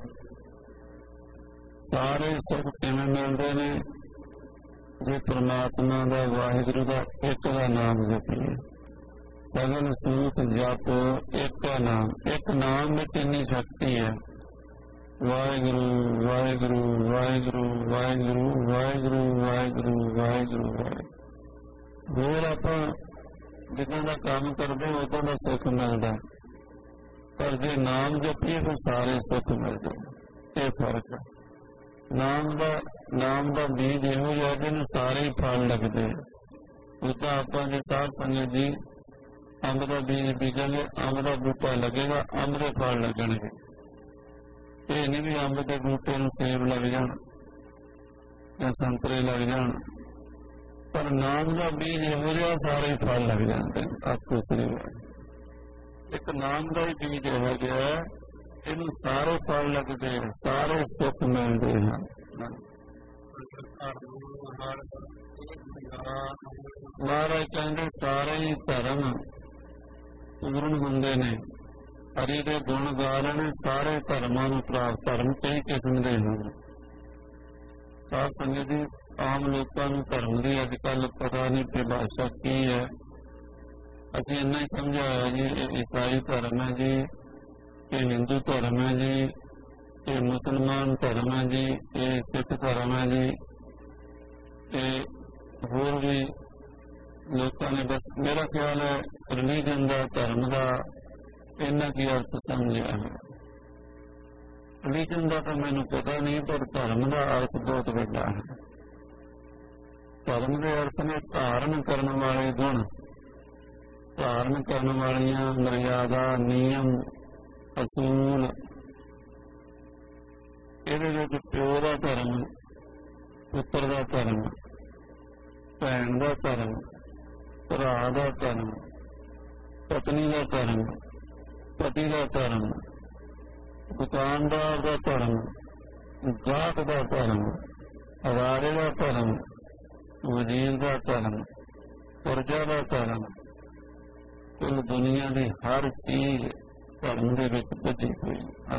सारे सुख किवें मिलते हैं? जे परमात्मा का वाहिगुरु का एक का नाम जपीए। सगल सूत जप एक नाम, एक नाम में कितनी शक्ति है। वाहिगुरु वाहिगुरु वाहिगुरु वाहिगुरु वाहिगुरु वाहिगुरु वाहिगुरु वाहिगुरु। फिर आप ਜਿੱਦਾਂ ਦਾ ਕੰਮ ਕਰਦੇ ਉਦਾਂ ਦਾ ਸੁੱਖ ਮਿਲਦਾ, ਪਰ ਜੇ ਨਾਮ ਜਪੀਏ ਤਾਂ ਸਾਰੇ ਸੁੱਖ ਮਿਲਦੇ। ਇਹ ਫਰਕ ਹੈ। ਨਾਮ ਦਾ ਬੀਜ ਇਹੋ ਜਿਹਾ ਜਿਹਨੂੰ ਸਾਰੇ ਹੀ ਫਲ ਲੱਗਦੇ। ਉਦਾਂ ਆਪਾਂ ਜੇ ਸਾਧ ਸੰਗਤ ਜੀ ਅੰਬ ਦਾ ਬੀਜ ਬੀਜਾਂਗੇ, ਅੰਬ ਦਾ ਬੂਟਾ ਲੱਗੇਗਾ, ਅੰਬ ਦੇ ਫਲ ਲੱਗਣਗੇ। ਇਹ ਨਹੀਂ ਵੀ ਅੰਬ ਦੇ ਬੂਟੇ ਨੂੰ ਸੇਬ ਲੱਗ ਜਾਣ ਜਾਂ ਸੰਤਰੇ ਲੱਗ ਜਾਣ, ਪਰ ਨਾਮ ਦਾ ਬੀਜ ਇਹੋ ਜਿਹਾ ਸਾਰੇ ਫਲ ਲੱਗ ਜਾਂਦੇ। ਆਪੋ ਇੱਕ ਨਾਮ ਦਾ ਹੀ ਬੀਜ ਇਹੋ ਜਿਹਾ ਇਹਨੂੰ ਸਾਰੇ ਫਲ ਲੱਗਦੇ, ਸਾਰੇ ਸੁੱਖ ਮਿਲਦੇ ਹਨ। ਮਹਾਰਾਜ ਕਹਿੰਦੇ ਸਾਰੇ ਹੀ ਧਰਮ ਪੂਰਨ ਹੁੰਦੇ ਨੇ। ਹਰੀ ਦੇ ਗੁਣ ਗਾ ਲੈਣੇ, ਸਾਰੇ ਧਰਮਾਂ ਨੂੰ ਪ੍ਰਾਪਤ। ਧਰਮ ਕਈ ਕਿਸਮ ਦੇ ਹਨ। ਸਾਧ ਸੰਗਤ ਜੀ, ਆਮ ਲੋਕਾਂ ਨੂੰ ਧਰਮ ਦੀ ਅੱਜ ਕੱਲ੍ਹ ਪਤਾ ਨਹੀਂ ਪਰਿਭਾਸ਼ਾ ਕੀ ਹੈ। ਅਸੀਂ ਇੰਨਾ ਹੀ ਸਮਝਾਇਆ ਜੀ ਇਹ ਈਸਾਈ ਧਰਮ ਹੈ ਜੀ, ਇਹ ਹਿੰਦੂ ਧਰਮ ਹੈ ਜੀ, ਇਹ ਮੁਸਲਮਾਨ ਧਰਮ ਹੈ ਜੀ, ਇਹ ਸਿੱਖ ਧਰਮ ਹੈ ਜੀ, ਇਹ ਹੋਰ ਵੀ ਲੋਕਾਂ ਨੇ ਬਸ ਮੇਰਾ ਖਿਆਲ ਹੈ ਰਿਲੀਜਨ ਦਾ, ਧਰਮ ਦਾ ਇੰਨਾ ਕੀ ਅਰਥ ਸਮਝਿਆ ਹੈ। ਰਿਲੀਜਨ ਦਾ ਤਾਂ ਮੈਨੂੰ ਪਤਾ ਨਹੀਂ, ਪਰ ਧਰਮ ਦਾ ਅਰਥ ਬਹੁਤ ਵੱਡਾ ਹੈ। ਧਰਮ ਦੇ ਅਰਥ ਨੇ ਧਾਰਨ ਕਰਨ ਵਾਲੇ ਗੁਣ, ਧਾਰਨ ਕਰਨ ਵਾਲੀਆਂ ਮਰਿਆਦਾ, ਨਿਯਮ, ਅਸੂਲ। ਇਹਦੇ ਵਿੱਚ ਪਿਓ ਦਾ ਧਰਮ, ਪੁੱਤਰ ਦਾ ਧਰਮ, ਭੈਣ ਦਾ ਧਰਮ, ਭਰਾ ਦਾ ਧਰਮ, ਪਤਨੀ ਦਾ ਧਰਮ, ਪਤੀ ਦਾ ਧਰਮ, ਦੁਕਾਨਦਾਰ ਦਾ ਧਰਮ, ਗਾਹਕ ਦਾ ਧਰਮ, ਅਦਾਰੇ ਦਾ ਧਰਮ, ਵਜ਼ੀਰ ਦਾ ਧਰਮ, ਪ੍ਰਜਾ ਦਾ ਧਰਮ। ਕੁੱਲ ਦੁਨੀਆ ਦੀ ਹਰ ਚੀਜ਼ ਧਰਮ ਦੇ ਵਿੱਚ ਬੱਝੀ ਹੋਈ।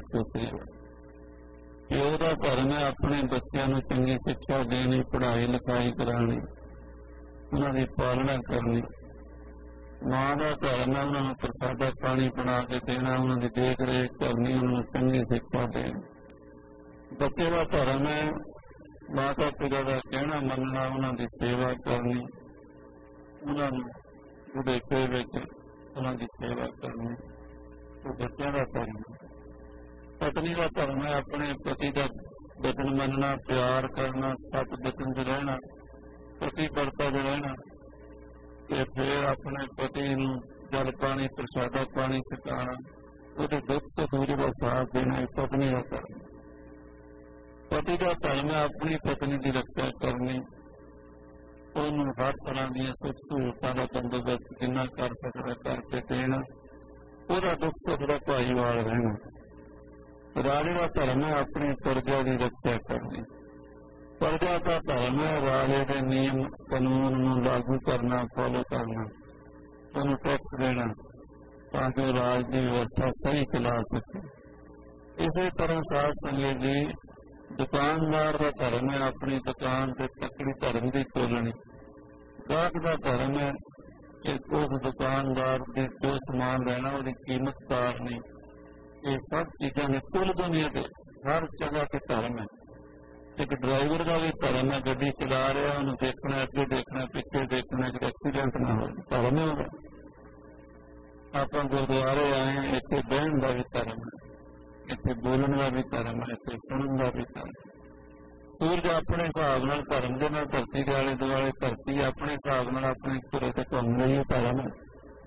ਪਿਓ ਦਾ ਧਰਮ ਹੈ ਆਪਣੇ ਬੱਚਿਆਂ ਨੂੰ ਚੰਗੀ ਸਿੱਖਿਆ ਦੇਣੀ, ਪੜ੍ਹਾਈ ਲਿਖਾਈ ਕਰਾਉਣੀ, ਉਹਨਾਂ ਦੀ ਪਾਲਣਾ ਕਰਨੀ। ਮਾਂ ਦਾ ਧਰਮ ਹੈ ਉਹਨਾਂ ਨੂੰ ਪ੍ਰਸਾਦਾ ਪਾਣੀ ਬਣਾ ਕੇ ਦੇਣਾ, ਉਹਨਾਂ ਦੀ ਦੇਖ ਰੇਖ ਕਰਨੀ, ਉਹਨਾਂ ਨੂੰ ਚੰਗੀ ਸਿੱਖਿਆ ਦੇਣੀ। ਬੱਚੇ ਦਾ ਧਰਮ ਹੈ ਮਾਤਾ ਪਿਤਾ ਦਾ ਕਹਿਣਾ ਮੰਨਣਾ, ਉਹਨਾਂ ਦੀ ਸੇਵਾ ਕਰਨੀ, ਉਹਨਾਂ ਨੂੰ ਬੁਢੇਪੇ ਵਿੱਚ ਉਹਨਾਂ ਦੀ ਸੇਵਾ ਕਰਨੀ। ਉਹ ਬੱਚਿਆਂ ਦਾ ਧਰਮ ਹੈ। ਪਤਨੀ ਦਾ ਧਰਮ ਹੈ ਆਪਣੇ ਪਤੀ ਦਾ ਵਚਨ ਮੰਨਣਾ, ਪਿਆਰ ਕਰਨਾ, ਸੱਚ ਵਚਨ 'ਚ ਰਹਿਣਾ, ਪਤੀ ਵਰਤਾ 'ਚ ਰਹਿਣਾ, ਤੇ ਫਿਰ ਆਪਣੇ ਪਤੀ ਨੂੰ ਜਲ ਪਾਣੀ ਪ੍ਰਸ਼ਾਦਾ ਪਾਣੀ ਛਕਾਉਣਾ, ਉਹਦੇ ਦੁੱਖ ਸੁੱਖ ਦਾ ਸਾਥ ਦੇਣਾ। ਪਤਨੀ ਦਾ ਧਰਮ। ਪਤੀ ਦਾ ਧਰਮ ਹੈ ਆਪਣੀ ਪਤਨੀ ਦੀ ਰੱਖਿਆ ਕਰਨੀ, ਉਹਨੂੰ ਹਰ ਤਰ੍ਹਾਂ ਦੀਆਂ ਸੁੱਖ ਸਹੂਲਤਾਂ ਦਾ ਬੰਦੋਬਸਤ ਜਿੰਨਾ ਕਰ ਸਕਦਾ ਕਰਕੇ ਦੇਣਾ, ਉਹਦਾ ਦੁੱਖ ਸੁੱਖ ਦਾ ਭਾਈਵਾਲ ਰਹਿਣਾ। ਰਾਜੇ ਦਾ ਧਰਮ ਹੈ ਆਪਣੀ ਪ੍ਰਜਾ ਦੀ ਰੱਖਿਆ ਕਰਨੀ। ਪ੍ਰਜਾ ਦਾ ਧਰਮ ਹੈ ਰਾਜੇ ਦੇ ਨਿਯਮ ਕਾਨੂੰਨ ਨੂੰ ਲਾਗੂ ਕਰਨਾ, ਫੋਲੋ ਕਰਨਾ, ਉਹਨੂੰ ਟੈਕਸ ਦੇਣਾ ਤਾਂ ਕਿ ਰਾਜ ਦੀ ਵਿਵਸਥਾ ਸਹੀ ਚਲਾ ਸਕੇ। ਇਸੇ ਤਰ੍ਹਾਂ ਸਾਧ ਸੰਗਤ ਜੀ, ਦੁਕਾਨਦਾਰ ਦਾ ਧਰਮ ਹੈ ਆਪਣੀ ਦੁਕਾਨ ਤੇ ਤਕੜੀ ਧਰਮ ਦੀ ਤੋਲਣੀ। ਗਾਹਕ ਦਾ ਧਰਮ ਹੈ ਕਿ ਉਸ ਦੁਕਾਨਦਾਰ ਦੇ ਜੋ ਸਮਾਨ ਲੈਣਾ ਉਹਦੀ ਕੀਮਤ ਤਾਰਨੀ। ਇਹ ਸਭ ਚੀਜ਼ਾਂ ਨੇ ਕੁੱਲ ਦੁਨੀਆ ਤੇ ਹਰ ਜਗ੍ਹਾ ਤੇ ਧਰਮ ਹੈ। ਇੱਕ ਡਰਾਈਵਰ ਦਾ ਵੀ ਧਰਮ ਹੈ, ਗੱਡੀ ਚਲਾ ਰਿਹਾ ਉਹਨੂੰ ਦੇਖਣਾ, ਅੱਗੇ ਦੇਖਣਾ, ਪਿੱਛੇ ਦੇਖਣਾ ਕਿ ਐਕਸੀਡੈਂਟ ਨਾ ਹੋਵੇ, ਧਰਮ ਹੈ ਉਹਦਾ। ਆਪਾਂ ਗੁਰਦੁਆਰੇ ਆਏ, ਇੱਥੇ ਬਹਿਣ ਦਾ ਵੀ ਧਰਮ ਹੈ, ਇੱਥੇ ਬੋਲਣ ਦਾ ਵੀ ਧਰਮ ਹੈ, ਇੱਥੇ ਸੁਣਨ ਦਾ ਵੀ ਧਰਮ ਹੈ। ਸੂਰਜ ਆਪਣੇ ਹਿਸਾਬ ਨਾਲ ਧਰਮ ਦੇ ਨਾਲ ਧਰਤੀ ਦੇ ਆਲੇ ਦੁਆਲੇ, ਧਰਤੀ ਆਪਣੇ ਹਿਸਾਬ ਨਾਲ ਆਪਣੇ ਧੁਰੇ ਤੇ ਘੁੰਮ ਰਹੀ ਹੈ, ਧਰਮ ਹੈ।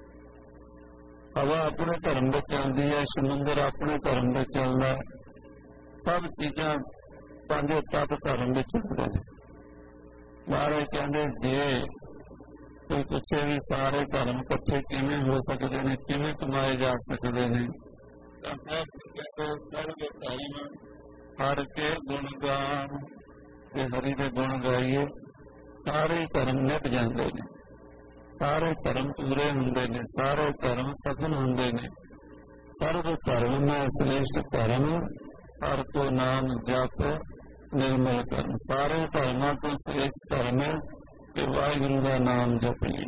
ਹਵਾ ਆਪਣੇ ਧਰਮ ਵਿੱਚ ਚੱਲਦੀ ਹੈ, ਸਮੁੰਦਰ ਆਪਣੇ ਧਰਮ ਵਿੱਚ ਚੱਲਦਾ ਹੈ। ਸਭ ਚੀਜ਼ਾਂ ਪੰਜ ਤੱਤ ਧਰਮ ਵਿੱਚ ਹੁੰਦੇ ਨੇ। ਮਹਾਰਾਜ ਕਹਿੰਦੇ ਜੇ ਕੋਈ ਪੁੱਛੇ ਵੀ ਸਾਰੇ ਧਰਮ ਇਕੱਠੇ ਕਿਵੇਂ ਹੋ ਸਕਦੇ ਨੇ, ਕਿਵੇਂ ਕਮਾਏ ਜਾ ਸਕਦੇ ਨੇ, ਤਾਂ ਸਰਬ ਧਰਮ ਹਰ ਕੇ ਗੁਣ ਗਾਨ। ਜੇ ਹਰੀ ਦੇ ਗੁਣ ਗਾਈਏ ਸਾਰੇ ਧਰਮ ਨਿਭ ਜਾਂਦੇ ਨੇ, ਸਾਰੇ ਧਰਮ ਪੂਰੇ ਹੁੰਦੇ ਨੇ, ਸਾਰੇ ਧਰਮ ਸਫਲ ਹੁੰਦੇ ਨੇ। ਸਰਬ ਧਰਮ ਮੈਂ ਸ੍ਰੇਸ਼ਟ ਧਰਮ, ਹਰ ਕੋ ਨਾਮ ਜਪ ਨਿਰਮਲ ਕਰਨ। ਸਾਰੇ ਧਰਮਾਂ ਤੋਂ ਸ੍ਰੇਸ਼ਟ ਧਰਮ ਹੈ ਕਿ ਵਾਹਿਗੁਰੂ ਦਾ ਨਾਮ ਜਪੀਏ।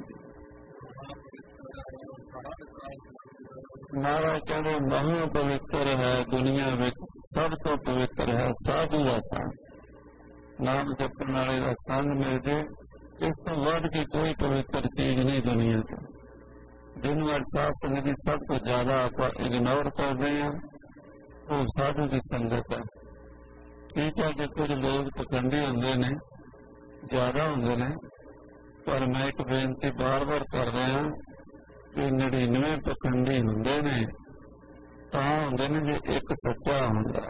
ਮਹਾਰਾਜ ਕਹਿੰਦੇ ਮਹਾਂ ਪਵਿੱਤਰ ਹੈ ਦੁਨੀਆ ਵਿੱਚ, ਸਭ ਤੋਂ ਪਵਿੱਤਰ ਹੈ ਸਾਧੂ ਦਾ ਸੰਗ। ਨਾਮ ਜਪਣ ਵਾਲੇ ਦਾ ਸੰਗ ਮਿਲ ਜੇ, ਇਸ ਤੋਂ ਵੱਧ ਕੇ ਕੋਈ ਪਵਿੱਤਰ ਚੀਜ਼ ਨਹੀਂ ਦੁਨੀਆ ਤੋਂ। ਜਿਹਨੂੰ ਅੱਜ ਸਾਧ ਸੰਗਤ ਦੀ ਸਭ ਤੋਂ ਜ਼ਿਆਦਾ ਆਪਾਂ ਇਗਨੋਰ ਕਰਦੇ ਹਾਂ, ਉਹ ਸਾਧੂ ਦੀ ਸੰਗਤ ਹੈ। ਠੀਕ ਹੈ ਕਿ ਕੁਝ ਲੋਕ ਪਖੰਡੀ ਹੁੰਦੇ ਨੇ, ਜ਼ਿਆਦਾ ਹੁੰਦੇ ਨੇ, ਪਰ ਮੈਂ ਇੱਕ ਬੇਨਤੀ ਬਾਰ-ਬਾਰ ਕਰ ਰਿਹਾ ਕਿ 99 ਪਖੰਡੀ ਹੁੰਦੇ ਨੇ ਤਾਂ ਹੁੰਦੇ ਨੇ ਜੇ ਇੱਕ ਸੱਚਾ ਹੁੰਦਾ।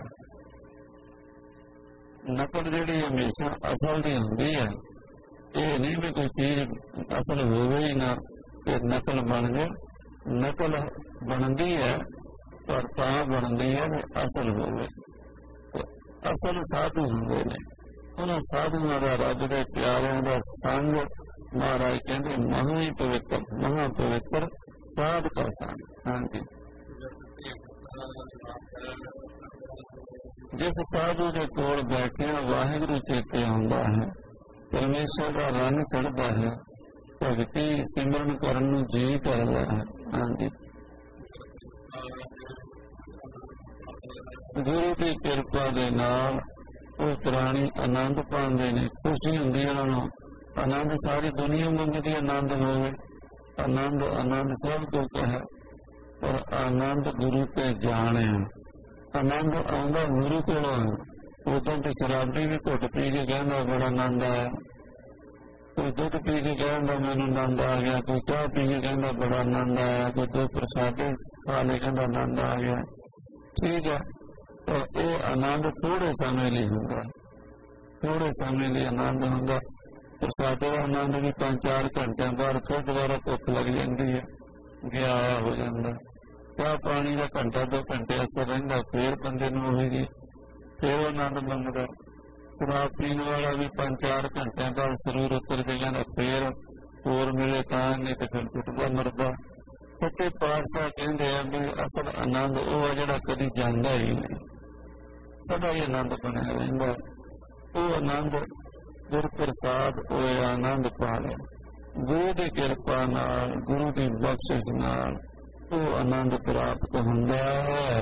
ਨਕਲ ਜਿਹੜੀ ਹਮੇਸ਼ਾ ਅਸਲ ਦੀ ਹੁੰਦੀ ਹੈ। ਇਹ ਨਹੀਂ ਵੀ ਕੋਈ ਚੀਜ਼ ਅਸਲ ਹੋਵੇ ਹੀ ਨਾ ਫਿਰ ਨਕਲ ਬਣ ਜਾਏ। ਨਕਲ ਬਣਦੀ ਹੈ ਪਰ ਤਾਂ ਬਣਦੀ ਹੈ ਕਿ ਅਸਲ ਹੋਵੇ। ਅਸਲ ਸਾਧੂ ਹੁੰਦੇ ਨੇ, ਉਹਨਾਂ ਸਾਧੂਆਂ ਦਾ ਰੱਬ ਦੇ ਪਿਆਰਿਆਂ ਦਾ ਸੰਗ ਮਹਾਰਾਜ ਕਹਿੰਦੇ ਮਹਾਂ ਹੀ ਪਵਿੱਤਰ, ਮਹਾਂ ਪਵਿੱਤਰ ਸਾਧ ਕਾ ਸੰਗ। ਹਾਂਜੀ, ਜਿਸ ਸਾਧੂ ਦੇ ਕੋਲ ਬੈਠਿਆ ਵਾਹਿਗੁਰੂ ਚੇਤੇ ਆਉਂਦਾ ਹੈ, ਪਰਮੇਸ਼ਰ ਦਾ ਰੰਗ ਚੜ੍ਹਦਾ ਹੈ, ਭਗਤੀ ਸਿਮਰਨ ਕਰਨ ਨੂੰ ਜੀ ਕਰਦਾ ਹੈ। ਹਾਂਜੀ, ਗੁਰੂ ਦੀ ਕਿਰਪਾ ਦੇ ਨਾਲ ਉਹ ਪ੍ਰਾਣੀ ਆਨੰਦ ਪਾਉਂਦੇ ਨੇ, ਖੁਸ਼ੀ ਹੁੰਦੀ ਹੈ ਉਹਨਾਂ ਨੂੰ। ਆਨੰਦ ਸਾਰੀ ਦੁਨੀਆ ਮੰਗਦੀ, ਆਨੰਦ ਹੋਵੇ। ਆਨੰਦ ਆਨੰਦ ਸਭ ਕੁਝ ਹੈ, ਪਰ ਆਨੰਦ ਗੁਰੂ ਤੇ ਜਾਣਿਆ। ਆਨੰਦ ਆਉਂਦਾ ਗੁਰੂ ਕੋਲੋਂ। ਉਦੋਂ ਤੇ ਸ਼ਰਾਬੀ ਵੀ ਘੁੱਟ ਪੀ ਕੇ ਕਹਿੰਦਾ ਬੜਾ ਆਨੰਦ ਆਇਆ, ਕੋਈ ਦੁੱਧ ਪੀ ਕੇ ਕਹਿੰਦਾ ਮੈਨੂੰ ਆਨੰਦ ਆ ਗਿਆ, ਕੋਈ ਚਾਹ ਪੀ ਕੇ ਕਹਿੰਦਾ ਬੜਾ ਆਨੰਦ ਆਇਆ, ਕੋਈ ਦੋ ਪ੍ਰਸ਼ਾਦੇ ਖਾ ਲੈ ਕਹਿੰਦਾ ਆਨੰਦ ਆ ਗਿਆ। ਠੀਕ ਹੈ, ਪਰ ਇਹ ਆਨੰਦ ਥੋੜੇ ਸਮੇਂ ਲਈ ਹੁੰਦਾ, ਥੋੜੇ ਸਮੇਂ ਲਈ ਆਨੰਦ ਹੁੰਦਾ। ਪ੍ਰਸ਼ਾਦੇ ਦਾ ਆਨੰਦ ਵੀ 5-4 ਘੰਟਿਆਂ ਬਾਅਦ ਫਿਰ ਦੁਬਾਰਾ ਭੁੱਖ ਲੱਗ ਜਾਂਦੀ ਹੈ, ਗਿਆ ਆਇਆ ਹੋ ਜਾਂਦਾ। ਚਾਹ ਪਾਣੀ ਦਾ ਘੰਟਾ 2 ਘੰਟੇ ਅਸਰ ਰਹਿੰਦਾ, ਫਿਰ ਬੰਦੇ ਨੂੰ ਉਹੀ ਜੀ ਫਿਰ ਆਨੰਦ ਮੰਗਦਾ। ਸ਼ਰਾਬ ਪੀਣ ਵਾਲਾ ਵੀ 5-4 ਘੰਟਿਆਂ ਬਾਅਦ ਸਰੂਰ ਉਤਰ ਕੇ ਕਹਿੰਦਾ ਫਿਰ ਹੋਰ ਮਿਲੇ ਤਾਂ, ਨਹੀਂ ਤੇ ਫਿਰ ਟੁੱਟਦਾ ਮਰਦਾ। ਸੱਚੇ ਪਾਤਸ਼ਾਹ ਕਹਿੰਦੇ ਆ ਵੀ ਅਸਲ ਆਨੰਦ ਉਹ ਆ ਜਿਹੜਾ ਕਦੀ ਜਾਂਦਾ ਹੀ ਨਹੀਂ, ਸਦਾ ਹੀ ਆਨੰਦ ਬਣਿਆ ਰਹਿੰਦਾ। ਉਹ ਆਨੰਦ ਗੁਰ ਪ੍ਰਸਾਦ ਹੋਏ ਆਨੰਦ ਪਾ ਲਿਆ। ਗੁਰੂ ਦੀ ਕਿਰਪਾ ਨਾਲ, ਗੁਰੂ ਦੀ ਬਖਸ਼ਿਸ਼ ਨਾਲ ਉਹ ਆਨੰਦ ਪ੍ਰਾਪਤ ਹੁੰਦਾ ਹੈ।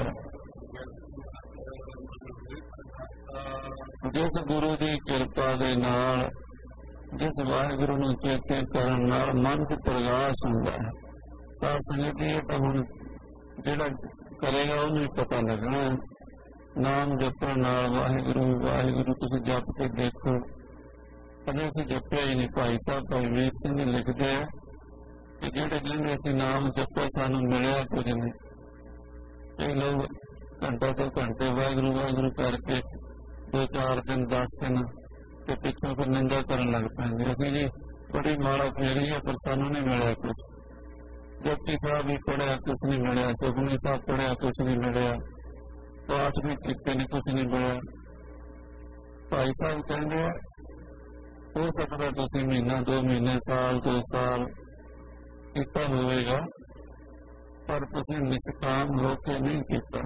ਜਿਸ ਗੁਰੂ ਦੀ ਕਿਰਪਾ ਦੇ ਨਾਲ, ਜਿਸ ਵਾਹਿਗੁਰੂ ਨੂੰ ਚੇਤੇ ਕਰਨ ਨਾਲ ਮਨ ਚ ਪ੍ਰਗਾਸ਼ ਹੁੰਦਾ ਹੈ, ਤਾਂ ਸਮਝਦੀ ਹੈ ਤਾਂ ਹੁਣ ਜਿਹੜਾ ਕਰੇਗਾ ਉਹਨੂੰ ਹੀ ਪਤਾ ਲੱਗਣਾ। ਨਾਮ ਜਪਣ ਨਾਲ ਵਾਹਿਗੁਰੂ ਵਾਹਿਗੁਰੂ ਤੁਸੀਂ ਜਪ ਕੇ ਦੇਖੋ। ਕਦੇ ਅਸੀਂ ਜਪਿਆ ਹੀ ਨਹੀਂ। ਭਾਈ ਸਾਹਿਬ ਬਲਵੀਰ ਸਿੰਘ ਲਿਖਦੇ ਆ ਕਿ ਜਿਹੜੇ ਕਹਿੰਦੇ ਅਸੀਂ ਨਾਮ ਜਪਿਆ ਸਾਨੂੰ ਮਿਲਿਆ ਕੁਝ ਨਹੀਂ। ਇਹ ਲੋਕ ਘੰਟਾ 2 ਘੰਟੇ ਵਾਹਿਗੁਰੂ ਵਾਹਿਗੁਰੂ ਕਰਕੇ 2-4 ਦਿਨ 10 ਦਿਨ ਤੇ ਪਿੱਛੋਂ ਫਿਰ ਨਿੰਦਾ ਕਰਨ ਲੱਗ ਪੈਂਦੇ। ਅਸੀਂ ਜੀ ਬੜੀ ਮਾੜਾ ਫੇਰੀ ਹੈ ਪਰ ਸਾਨੂੰ ਨਹੀਂ ਮਿਲਿਆ ਕੁਝ। ਜਪਜੀ ਸਾਹਿਬ ਵੀ ਪੜ੍ਹਿਆ ਕੁਛ ਨਹੀਂ ਮਿਲਿਆ, ਸੁਖਮਨੀ ਸਾਹਿਬ ਪੜ੍ਹਿਆ ਕੁਛ ਨਹੀਂ ਮਿਲਿਆ, ਪਾਠ ਵੀ ਕੀਤੇ ਨੇ ਕੁਛ ਨਹੀਂ ਮਿਲਿਆ। ਭਾਈ ਸਾਹਿਬ ਕਹਿੰਦੇ ਆ ਹੋ ਸਕਦਾ ਤੁਸੀਂ ਮਹੀਨਾ 2 ਮਹੀਨੇ ਸਾਲ 2 ਸਾਲ ਕੀਤਾ ਹੋਵੇਗਾ, ਪਰ ਤੁਸੀਂ ਨਿਸ਼ਕਾਮ ਹੋ ਕੇ ਨਹੀਂ ਕੀਤਾ।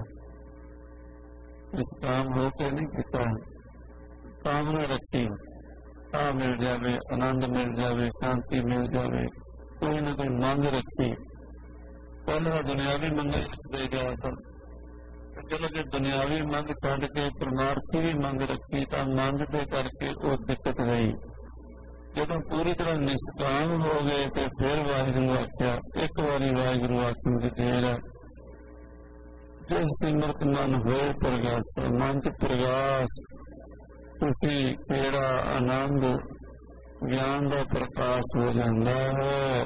ਨਿਸ਼ਕਾਮ ਹੋ ਕੇ ਨਹੀਂ ਕੀਤਾ। ਕਾਮਨਾ ਰੱਖੀ ਆ ਮਿਲ ਜਾਵੇ, ਆਨੰਦ ਮਿਲ ਜਾਵੇ, ਸ਼ਾਂਤੀ ਮਿਲ ਜਾਵੇ, ਕੋਈ ਨਾ ਕੋਈ ਮੰਗ ਰੱਖੀ। ਪਹਿਲਾਂ ਦੁਨਿਆਵੀ ਮੰਗ ਦੇ ਗਿਆ ਤਾਂ ਚਲੋ ਜੇ ਦੁਨਿਆਵੀ ਮੰਗ ਛੱਡ ਕੇ ਪਰਮਾਰਥੀ ਵੀ ਮੰਗ ਰੱਖੀ ਤਾਂ ਮੰਗ ਦੇ ਕਰਕੇ ਉਹ ਦਿੱਕਤ ਗਈ। ਜਦੋਂ ਪੂਰੀ ਤਰ੍ਹਾਂ ਨਿਸ਼ਕਾਮ ਹੋ ਗਏ ਤੇ ਫਿਰ ਵਾਹਿਗੁਰੂ ਆਖਿਆ। ਇੱਕ ਵਾਰੀ ਵਾਹਿਗੁਰੂ ਆਖਣ ਦੀ ਦੇਰ ਹੈ। ਜਿਸ ਸਿਮਰਤ ਮਨ ਹੋਏ ਪ੍ਰਗਾਸ, ਮਨ ਚ ਪ੍ਰਗਾਸ, ਖੁਸ਼ੀ, ਕਿਹੜਾ ਆਨੰਦ, ਗਿਆਨ ਦਾ ਪ੍ਰਕਾਸ਼ ਹੋ ਜਾਂਦਾ ਹੈ।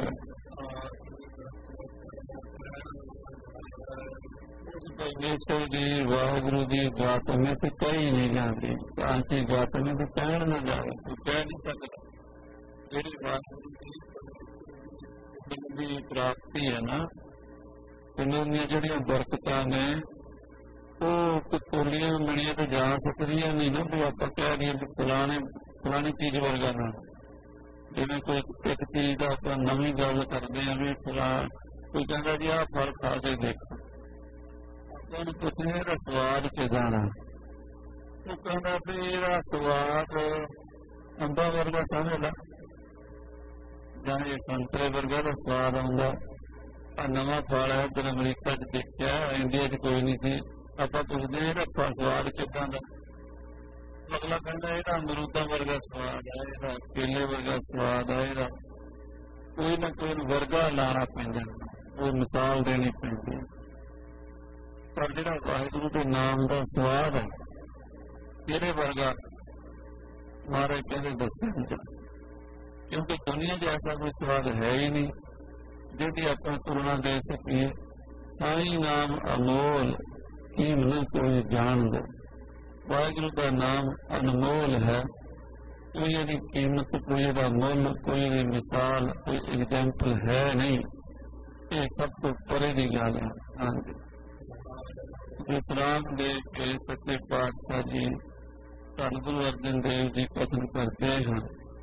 ਪਰਮੇਸ਼ਰ ਦੀ ਵਾਹਿਗੁਰੂ ਦੀ ਗਾਤ ਮੇ ਤੇ ਕਹੀ ਨਹੀਂ ਜਾਂਦੀ। ਤਾਂ ਕਿ ਗਾਤ ਮੇ ਤੇ ਕਹਿਣ ਨਾ ਜਾਵੇ, ਕਹਿ ਨਹੀਂ ਸਕਦਾ। ਜਿਹੜੀ ਵਾਹਿਗੁਰੂ ਦੀ ਪ੍ਰਾਪਤੀ ਹੈ ਨਾ, ਇਹਨਾਂ ਦੀਆਂ ਜਿਹੜੀਆਂ ਬਰਕਤਾਂ ਨੇ ਉਹ ਤੋਲੀਆਂ ਬਣੀਆਂ ਤੇ ਜਾ ਸਕਦੀਆਂ ਨਹੀਂ ਨਾ। ਵੀ ਆਪਾਂ ਕਹਿ ਦਈਏ ਵੀ ਫਲਾਣੀ ਚੀਜ਼ ਵਰਗਾ ਨਾ। ਜਿਵੇਂ ਕੋਈ ਇੱਕ ਚੀਜ਼ ਦਾ ਆਪਾਂ ਨਵੀਂ ਗੱਲ ਕਰਦੇ ਹਾਂ ਵੀ ਕੋਈ ਕਹਿੰਦਾ ਜੀ ਆਹ ਫਲ ਖਾ ਕੇ ਦੇਖੋ, ਉਹਨੂੰ ਪੁੱਛਿਆ ਇਹਦਾ ਸਵਾਦ ਕਿੱਦਾਂ ਦਾ, ਉਹ ਕਹਿੰਦਾ ਵੀ ਇਹਦਾ ਸਵਾਦ ਅੰਬਾਂ ਵਰਗਾ ਸਮਝ ਲਾ, ਜਾਂ ਇਹ ਸੰਤਰੇ ਵਰਗਾ ਦਾ ਸਵਾਦ ਆਉਂਦਾ। ਆ ਨਵਾਂ ਫਲ ਹੈ, ਉੱਧਰ ਅਮਰੀਕਾ ਚ ਦੇਖਿਆ, ਇੰਡੀਆ ਚ ਕੋਈ ਨਹੀਂ ਸੀ। ਆਪਾਂ ਪੁੱਛਦੇ ਇਹਦਾ ਸਵਾਦ ਕਿੱਦਾਂ ਦਾ, ਅਗਲਾ ਕਹਿੰਦਾ ਇਹਦਾ ਅਮਰੂਦਾਂ ਵਰਗਾ ਸਵਾਦ ਹੈ, ਇਹਦਾ ਕੇਲੇ ਵਰਗਾ ਸਵਾਦ ਹੈ, ਇਹਦਾ ਕੋਈ ਨਾ ਕੋਈ ਵਰਗਾ ਲਾਣਾ ਪੈਂਦਾ। ਉਹ ਮਿਸਾਲ ਦੇਣੀ ਪੈਂਦੀ। ਪਰ ਜਿਹੜਾ ਵਾਹਿਗੁਰੂ ਦੇ ਨਾਮ ਦਾ ਸਵਾਦ ਹੈ, ਇਹਦੇ ਵਰਗਾ ਮਹਾਰਾਜ ਕਹਿੰਦੇ ਦੱਸਿਆ ਨਹੀਂ, ਕਿਉਂਕਿ ਦੁਨੀਆ 'ਚ ਐਸਾ ਕੋਈ ਸਵਾਦ ਹੈ ਹੀ ਨਹੀਂ ਜਿਹਦੀ ਆਪਾਂ ਤੁਲਨਾ ਦੇ ਸਕੀਏ। ਸਾਈਂ ਨਾਮ ਅਮੋਲ ਕੀਮ ਨਾ ਕੋਈ ਜਾਣਦਾ। ਵਾਹਿਗੁਰੂ ਦਾ ਨਾਮ ਅਨਮੋਲ ਹੈ, ਕੋਈ ਇਹਦੀ ਕੀਮਤ, ਕੋਈ ਇਹਦਾ ਮੁੱਲ, ਕੋਈ ਇਹਦੀ ਮਿਸਾਲ, ਕੋਈ ਐਗਜ਼ੈਂਪਲ ਹੈ ਨਹੀਂ। ਇਹ ਸਭ ਤੋਂ ਪਰੇ ਦੀ ਗੱਲ ਹੈ। ਹਾਂਜੀ, ਵਿਸਰਾਮ ਦੇ ਕੇ ਸੱਚੇ ਪਾਤਸ਼ਾਹ ਜੀ ਧੰਨ ਗੁਰੂ ਅਰਜਨ ਦੇਵ ਜੀ ਕਥਨ ਕਰਦੇ ਹਨ।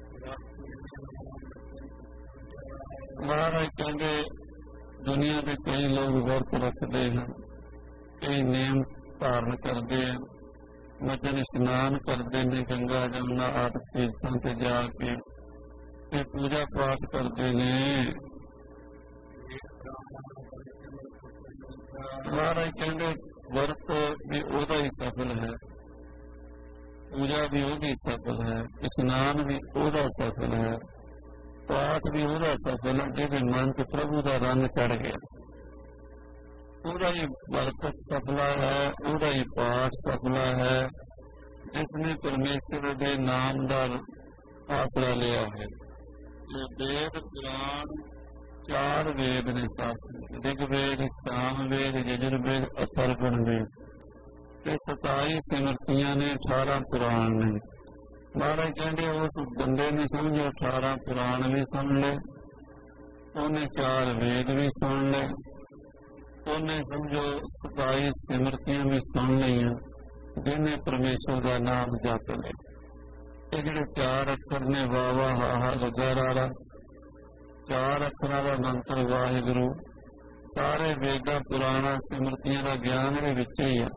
ਮਹਾਰਾਜ ਕਹਿੰਦੇ ਦੁਨੀਆ ਦੇ ਕਈ ਲੋਕ ਵਰਤ ਰੱਖਦੇ ਹਨ, ਕਈ ਨੇਮ ਧਾਰਨ ਕਰਦੇ ਹਨ, ਮਜਨ ਇਸ਼ਨਾਨ ਕਰਦੇ ਨੇ, ਗੰਗਾ ਜਮਨਾ ਆਦਿ ਤੀਰਥਾਂ ਤੇ ਜਾ ਕੇ ਤੇ ਪੂਜਾ ਪਾਠ ਕਰਦੇ ਨੇ। ਮਹਾਰਾਜ ਕਹਿੰਦੇ ਵਰਤ ਵੀ ਉਹਦਾ ਹੀ ਸਫਲ ਹੈ, ਪੂਜਾ ਵੀ ਉਹਦੀ ਸਫਲ ਹੈ, ਇਸ਼ਨਾਨ ਵੀ ਉਹਦਾ ਸਫਲ ਹੈ, ਪਾਠ ਵੀ ਉਹਦਾ ਸਫਲ ਹੈ ਜਿਹਦੇ ਮਨ ਚ ਪ੍ਰਭੂ ਦਾ ਰੰਗ ਚੜ ਗਿਆ। ਉਹਦਾ ਹੀ ਵਰਤ ਸਫਲਾ ਹੈ, ਉਹਦਾ ਹੀ ਪਾਠ ਸਫਲਾ ਹੈ ਜਿਸਨੇ ਪਰਮੇਸ਼ਰ ਦੇ ਨਾਮ ਦਾ ਆਸਰਾ ਲਿਆ ਹੈ। ਵੇਦ ਪੁਰਾਣ ਚਾਰ ਵੇਦ ਨੇ ਸਾਥ, ਰਿਗਵੇਦ, ਸਾਮਵੇਦ, ਯਜੁਰਵੇਦ, ਅਥਰਵਣ ਵੇਦ ਤੇ 27 ਸਿਮਰਤੀਆਂ ਨੇ, 18 ਪੁਰਾਣ ਨੇ। ਮਹਾਰਾਜ ਕਹਿੰਦੇ ਉਸ ਬੰਦੇ ਨੇ ਸਮਝੋ 18 ਪੁਰਾਣ ਵੀ ਸੁਣ ਲਏ, ਉਹਨੇ 4 ਵੇਦ ਵੀ ਸੁਣ ਲਏ, ਉਹਨੇ ਸਮਝੋ 27 ਸਿਮਰਤੀਆਂ ਵੀ ਸੁਣ ਲਈਆਂ, ਜਿਹਨੇ ਪਰਮੇਸ਼ਰ ਦਾ ਨਾਮ ਜਪ ਲਿਆ। ਇਹ ਜਿਹੜੇ 4 ਅੱਖਰ ਨੇ ਵਾਵਾ ਹਾਹਾ ਗਗਰਾਰਾ, 4 ਅੱਖਰਾਂ ਦਾ ਮੰਤਰ ਵਾਹਿਗੁਰੂ, ਸਾਰੇ ਵੇਦਾਂ ਪੁਰਾਣਾ ਸਿਮਰਤੀਆਂ ਦਾ ਗਿਆਨ ਇਹਦੇ ਵਿੱਚ ਹੀ ਹੈ।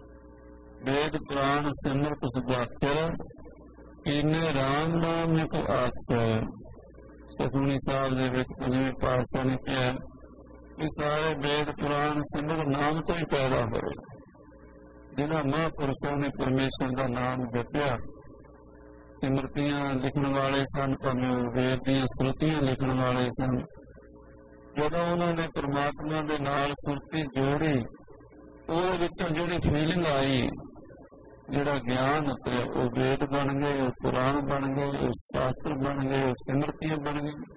ਵੇਦ ਪੁਰਾਣ ਸਿਮਰਤ ਸੁਭਾਖਿਰ ਕੀਨੇ ਰਾਮ ਨਾਮ ਇੱਕ ਆਖਿਆ। ਸੁਖਮਨੀ ਸਾਹਿਬ ਦੇ ਵਿੱਚ ਪੰਜਵੇਂ ਪਾਤਸ਼ਾਹ ਨੇ ਕਿਹਾ ਕਿ ਸਾਰੇ ਵੇਦ ਪੁਰਾਣ ਸਿਮਰ ਨਾਮ ਤੋਂ ਹੀ ਪੈਦਾ ਹੋਏ। ਜਿਹਨਾਂ ਮਹਾਂਪੁਰਸ਼ਾਂ ਨੇ ਪਰਮੇਸ਼ਰ ਦਾ ਨਾਮ ਜਪਿਆ, ਸਿਮਰਤੀਆਂ ਲਿਖਣ ਵਾਲੇ ਸਨ, ਭਾਵੇਂ ਵੇਦ ਦੀਆਂ ਸੁਰਤੀਆਂ ਲਿਖਣ ਵਾਲੇ ਸਨ, ਜਦੋਂ ਉਹਨਾਂ ਨੇ ਪਰਮਾਤਮਾ ਦੇ ਨਾਲ ਸੁਰਤੀ ਜੋੜੀ, ਉਹਦੇ ਵਿੱਚੋਂ ਜਿਹੜੀ ਫੀਲਿੰਗ ਆਈ, ਜਿਹੜਾ ਗਿਆਨ ਉਤਰਿਆ, ਉਹ ਵੇਦ ਬਣ ਗਏ, ਉਹ ਪੁਰਾਣ ਬਣ ਗਏ, ਉਹ ਸ਼ਾਸਤਰ ਬਣ ਗਏ, ਉਹ ਸਿਮਰਤੀਆਂ ਬਣ ਗਏ।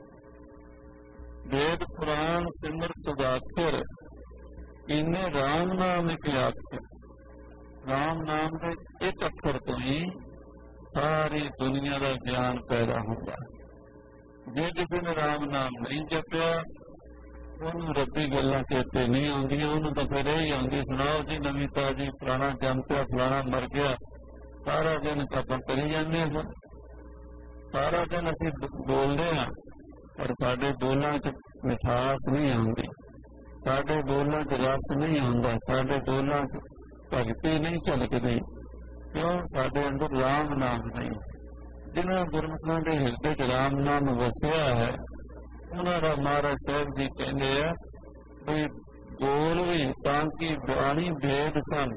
ਵੇਦ ਪੁਰਾਣ ਸਿਮਰਤ ਸੁਦਾਖਿਰ ਇਹਨੇ ਰਾਮ ਨਾਮ ਇੱਕ ਆਖਿਰ। ਰਾਮ ਨਾਮ ਦੇ ਇੱਕ ਅੱਖਰ ਤੋਂ ਹੀ ਸਾਰੀ ਦੁਨੀਆ ਦਾ ਗਿਆਨ ਪੈਦਾ ਹੁੰਦਾ। ਜੇ ਕਿਸੇ ਨੇ ਰਾਮ ਨਾਮ ਨਹੀਂ ਜਪਿਆ, ਉਹਨੂੰ ਰੱਬੀ ਗੱਲਾਂ ਚੇਤੇ ਨਹੀਂ ਆਉਂਦੀਆਂ, ਉਹਨੂੰ ਤਾਂ ਫਿਰ ਇਹ ਆਉਂਦੀ, ਸੁਣਾਓ ਜੀ ਨਵੀਂ ਤਾਜ਼ੀ, ਫਲਾਣਾ ਜੰਮ ਪਿਆ, ਫਲਾਣਾ ਮਰ ਗਿਆ। ਸਾਰਾ ਦਿਨ ਆਪਾਂ ਕਰੀ ਜਾਂਦੇ ਹਾਂ, ਸਾਰਾ ਦਿਨ ਅਸੀਂ ਬੋਲਦੇ ਹਾਂ, ਪਰ ਸਾਡੇ ਬੋਲਾਂ 'ਚ ਮਿਠਾਸ ਨਹੀਂ ਆਉਂਦੀ, ਸਾਡੇ ਬੋਲਾਂ 'ਚ ਰਸ ਨਹੀਂ ਆਉਂਦਾ, ਸਾਡੇ ਬੋਲਾਂ 'ਚ ਭਗਤੀ ਨਹੀਂ ਝਲਕਦੀ। ਕਿਉਂ? ਸਾਡੇ ਅੰਦਰ ਰਾਮ ਨਾਮ ਨਹੀਂ। ਜਿਹਨਾਂ ਗੁਰਮੁਖਾਂ ਦੇ ਹਿਰਦੇ 'ਚ ਰਾਮ ਨਾਮ ਵਸਿਆ ਹੈ, ਉਹਨਾਂ ਦਾ ਮਹਾਰਾਜ ਸਾਹਿਬ ਜੀ ਕਹਿੰਦੇ ਆ ਵੀ ਬੋਲ ਵੀ ਤਾਂ ਕਿ ਬਾਣੀ ਵੇਦ ਸਨ।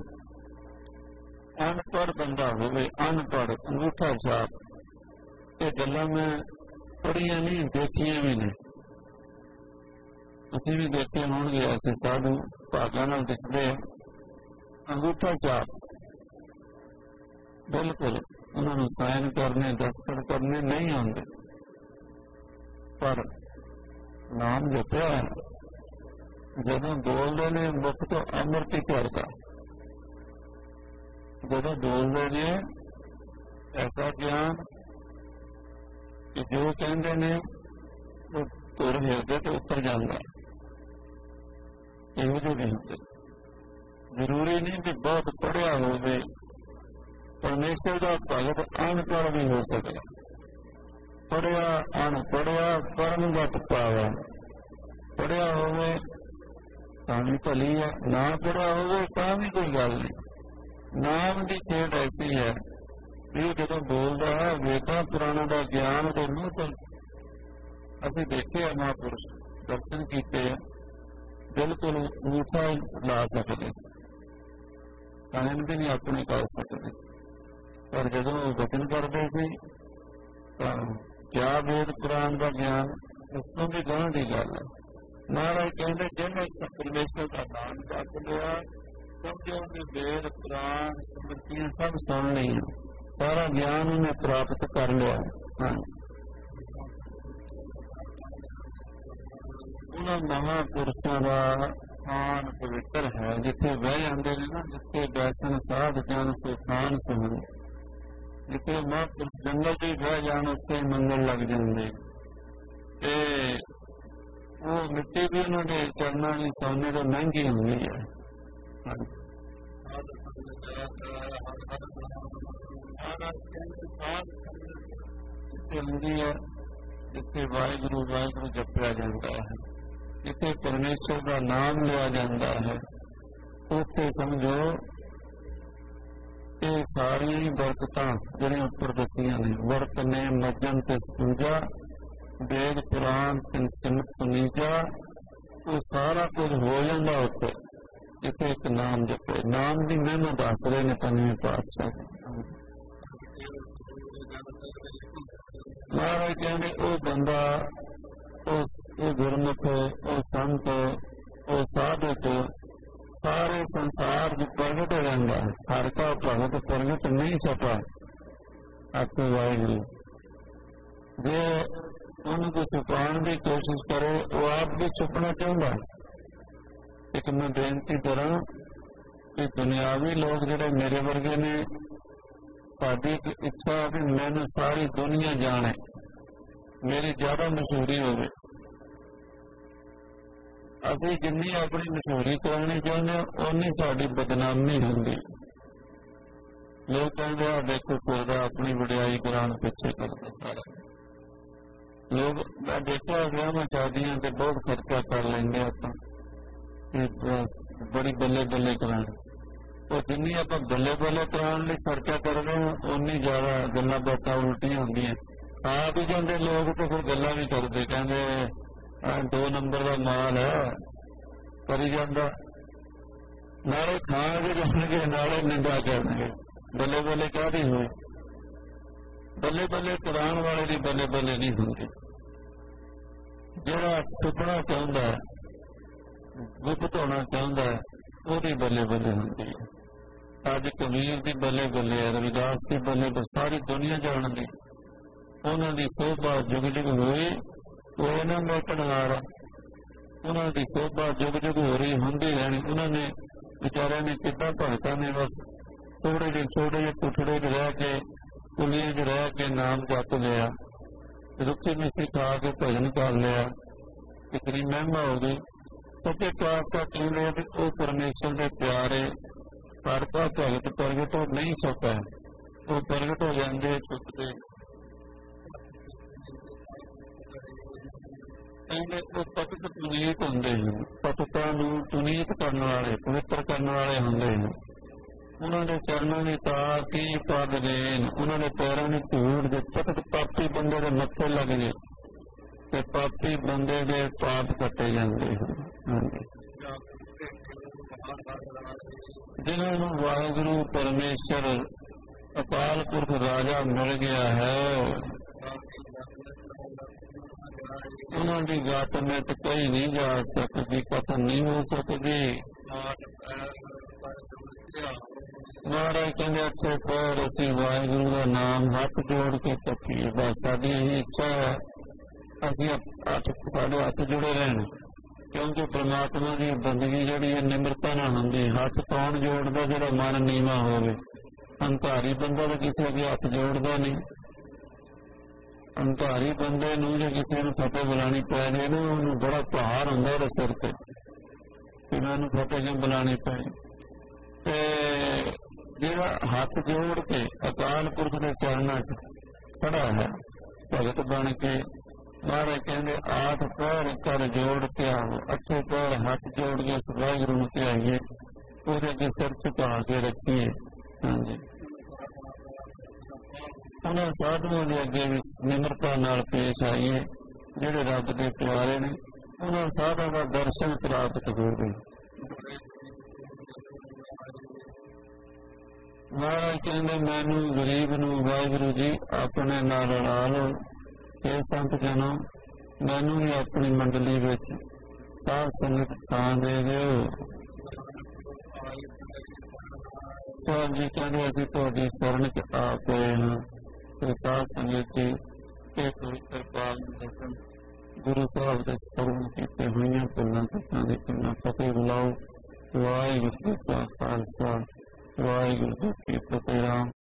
ਅਨਪੜ੍ਹ ਬੰਦਾ ਹੋਵੇ, ਅਨਪੜ੍ਹ, ਅੰਗੂਠਾ ਛਾਪ, ਇਹ ਗੱਲਾਂ ਮੈਂ ਪੜ੍ਹੀਆਂ ਨਹੀਂ, ਦੇਖੀਆਂ ਵੀ ਨੇ। ਤੁਸੀਂ ਵੀ ਦੇਖੇ ਹੋਣਗੇ, ਐਸੇ ਸਾਧੂ ਭਾਗਾਂ ਨਾਲ ਦਿਖਦੇ ਆ, ਅੰਗੂਠਾ ਛਾਪ। ਬਿਲਕੁਲ ਉਹਨਾਂ ਨੂੰ ਸਾਈਨ ਕਰਨੇ, ਦਸਤਖਤ ਕਰਨੇ ਨਹੀਂ ਆਉਂਦੇ, ਪਰ ਨਾਮ ਜਪਿਆ। ਜਦੋਂ ਬੋਲਦੇ ਨੇ ਮੁਖ ਤੋਂ ਅੰਮ੍ਰਿਤ ਹੀ ਝਰਦਾ, ਜਦੋਂ ਬੋਲਦੇ ਨੇ ਐਸਾ ਗਿਆਨ ਕਿ ਜੋ ਕਹਿੰਦੇ ਨੇ ਉਹ ਤੁਰ ਹਿਰਦੇ ਤੇ ਉੱਤਰ ਜਾਂਦਾ। ਇਹੋ ਜਿਹੇ ਵੀ ਹੁੰਦੇ। ਜ਼ਰੂਰੀ ਨਹੀਂ ਕਿ ਬਹੁਤ ਪੜ੍ਹਿਆ ਹੋਵੇ, ਪਰਮੇਸ਼ਰ ਦਾ ਭਗਤ ਅਨਪੜ੍ਹ ਵੀ ਹੋ ਸਕਦਾ। ਪੜ੍ਹਿਆ ਅਨਪੜ੍ਹਿਆ ਪਰਮਗਤ ਪਾਵਾ। ਪੜ੍ਹਿਆ ਹੋਵੇ ਤਾਂ ਵੀ ਭਲੀ ਹੈ, ਨਾ ਪੜ੍ਹਿਆ ਹੋਵੇ ਤਾਂ ਵੀ ਕੋਈ ਗੱਲ ਨਹੀਂ। ਨਾਮ ਦੀ ਖੇਡ ਐਸੀ ਹੈ ਇਹ ਜਦੋਂ ਬੋਲਦਾ ਹੈ, ਵੇਦਾਂ ਪੁਰਾਣਾਂ ਦਾ ਗਿਆਨ ਦੇ ਮੂੰਹ ਤੋਂ ਅਸੀਂ ਦੇਖੇ ਆ, ਮਹਾਂਪੁਰਸ਼ ਦਰਸ਼ਨ ਕੀਤੇ ਆ, ਬਿਲਕੁਲ ਅੰਗੂਠਾ ਲਾ ਸਕਦੇ, ਕਾਇਮ ਵੀ ਨਹੀਂ ਆਪਣੇ ਕਰ ਸਕਦੇ। ਪਰ ਜਦੋਂ ਉਹ ਵਚਨ ਕਰਦੇ ਸੀ ਤਾਂ ਕਿਆ ਵੇਦ ਪੁਰਾਣ ਦਾ ਗਿਆਨ, ਉਸ ਤੋਂ ਵੀ ਗਾਂਹ ਦੀ ਗੱਲ ਹੈ। महाराज कहते जिन्हें परमेश्वर का नाम जप लिया समझो कि वेद पुराण स्मृतियां सब सुन लिया, सारा ज्ञान उन्हें प्राप्त कर लिया। हाँ, उन्होंने महापुरुषों का स्थान पवित्र है, जिथे बह जाते हैं ना, जिथे बैठन साध जन सुखान सुन, जिथे महापुरुष जंगल भी बह जान उत्थे मंगल लग जाते। वो मिट्टी भी उन्होंने चरणों की सोने तो महंगी होनी है। जिथे है जिथे वाहिगुरु वाहिगुरु जपया जाता है, जिथे परमेश्वर का नाम लिया जाता है, उत्थे समझो ये सारी बरकतां जिहड़ियां उपर दसियां ने, वर्त ने मजन ते पूजा वेद पुराण सिमत सुनीजा, वो सारा कुछ हो जाता उत्ते जिथे एक नाम जपे। नाम की महिमा दस रहे ने पंजवें पातशाह। महाराज कहते वो बंदा, वो गुरमुख, वो संत, वो साधक सारे संसार में प्रगट हो जाता है। हर का भगत प्रगट नहीं छपा आपको वाहिगुरु, जो उनको छुपाने की कोशिश करे वो आप भी छुपना चाहता है। एक मैं बेनती करा कि दुनियावी लोग जो मेरे वर्गे ने, साड़ी इच्छा भी मैंने सारी दुनिया जाने, मेरी ज्यादा मशहूरी होवे। असी जिन्नी अपनी मशहूरी करानी चाहते हैं उन्नी साड़ी बदनामी होंगी। लोग कहते हैं देखो खुदा अपनी वडियाई कराने पिछे करते सारा लोग। मैं देखा विआह में शादियां से बहुत खर्चा कर लेंगे आप, बड़ी बल्ले बल्ले कराने, और जिन्नी आप बल्ले बल्ले कराने लिए खर्चा करते हैं उन्नी ज्यादा गल्लां बातां उल्टियां होंदियां। खा भी जाते लोग तो फिर गल्लां भी करते, कहते 2 नंबर का माल है करी जाता, नाले खा भी जाएंगे नाले निंदा करनगे। बल्ले बल्ले कहती हुई बल्ले बल्ले कराने वाले की बल्ले बल्ले नहीं होंगे। जिहड़ा छुपना चाहता है, गुप्त होना चाहता है, वही बल्ले बल्ले होंगी है। अज कबीर की बल्ले बल्ले है, रविदास की बल्ले बल्ले, सारी दुनिया जानती। उन्होंने शोभा जुग जुग हुई, वो इन्हों में कनहार, उन्होंने शोभा जुग जुग हो रही होंगी रहनी। उन्होंने बेचारे ने कितना भगतां ने बस थोड़े जे कुठड़े च रह के, कुलियां च रह के नाम जप लिया, रुखी मिस्सी खा के भजन कर लिया, कितनी महिमा हो गई। सच्चे पातशाह कहते हैं कि वो परमेश्वर के प्यारे हर का भगत प्रगट हो नहीं सकता, वो प्रगट हो जाते छुपते। वो पतित पुनीत होंगे हैं, पतिता पुनीत करने वाले, पवित्र करने वाले होंगे हैं। उन्होंने चरणों की तार की पद देन, उन्होंने पैरों की धूड़ जो पतित पापी बंदे के मत्थे लग गए तो पापी बंदे के पाप कटे जाते हैं। जिन्होंने वाहिगुरु परमेश्वर अकाल पुरख राजा मिल गया है, उन्होंने गत में तो कहीं नहीं जा सकती, कथन नहीं हो सकती। महाराज कहते अच्छे पैर असी वाहिगुरु का नाम हाथ जोड़ के तकीए, बस साडी यही इच्छा है असी साढ़े हाथ जुड़े रहने, क्योंकि परमात्मा की बंदगी जी निमरता ना होंगी। हाथ कौन जोड़ता जो मन नीवा होवे, हंकारी बंदा तो किसी अगे हाथ जोड़ता नहीं। हंकारी बंदे नूं जो किसी ने फतेह बुलानी पै जाए ना, उन्होंने बड़ा भार होंदा उहदे सिर ते कि मैं फतेह क्यों बुलानी पई। जिहड़ा हाथ जोड़ के अकाल पुरख के चरणों च खड़ा है भगत बन के, महाराज कहते 8 पैर कर जोड़ के आओ, अच्छे पैर हाथ जोड़ के उस वाहिगुरू नूं ध्याइए, उसदे अगे सिर झुका के रखिए। हाँ जी, उन्होंने साधुओं के अगे भी निमरता नाल पेश आइए, जिहड़े रब के प्यारे ने, उन्होंने साधुओं का दर्शन प्राप्त हो गए। महाराज कहते मैनू गरीब नूं वाहिगुरू जी अपने नाल ला लो, हे संत जनों मैनू भी अपनी मंडली विच ਸਾਧ ਸੰਗਤ ਥਾਂ ਦੇ ਦਿਓ। ਜੀ ਕਹਿੰਦੇ ਅਸੀਂ ਤੁਹਾਡੀ ਸ਼ਰਨ ਚ ਆ ਪਏ ਹਾਂ ਤੇ ਸਾਧ ਸੰਗਤ ਜੀ ਇਹ ਪਵਿੱਤਰ ਪਾਲ ਦਰਸ਼ਨ ਗੁਰੂ ਸਾਹਿਬ ਦੇ ਸਰਵਣ ਕੀਤੇ ਹੋਈਆਂ ਭੁੱਲਾਂ ਤੱਕਾਂ ਦੇ ਕਿੰਨਾ ਫਤਿਹ ਬੁਲਾਓ। ਵਾਹਿਗੁਰੂ ਜੀ ਕਾ ਖਾਲਸਾ ਵਾਹਿਗੁਰੂ ਜੀ ਕੀ ਫਤਿਹ।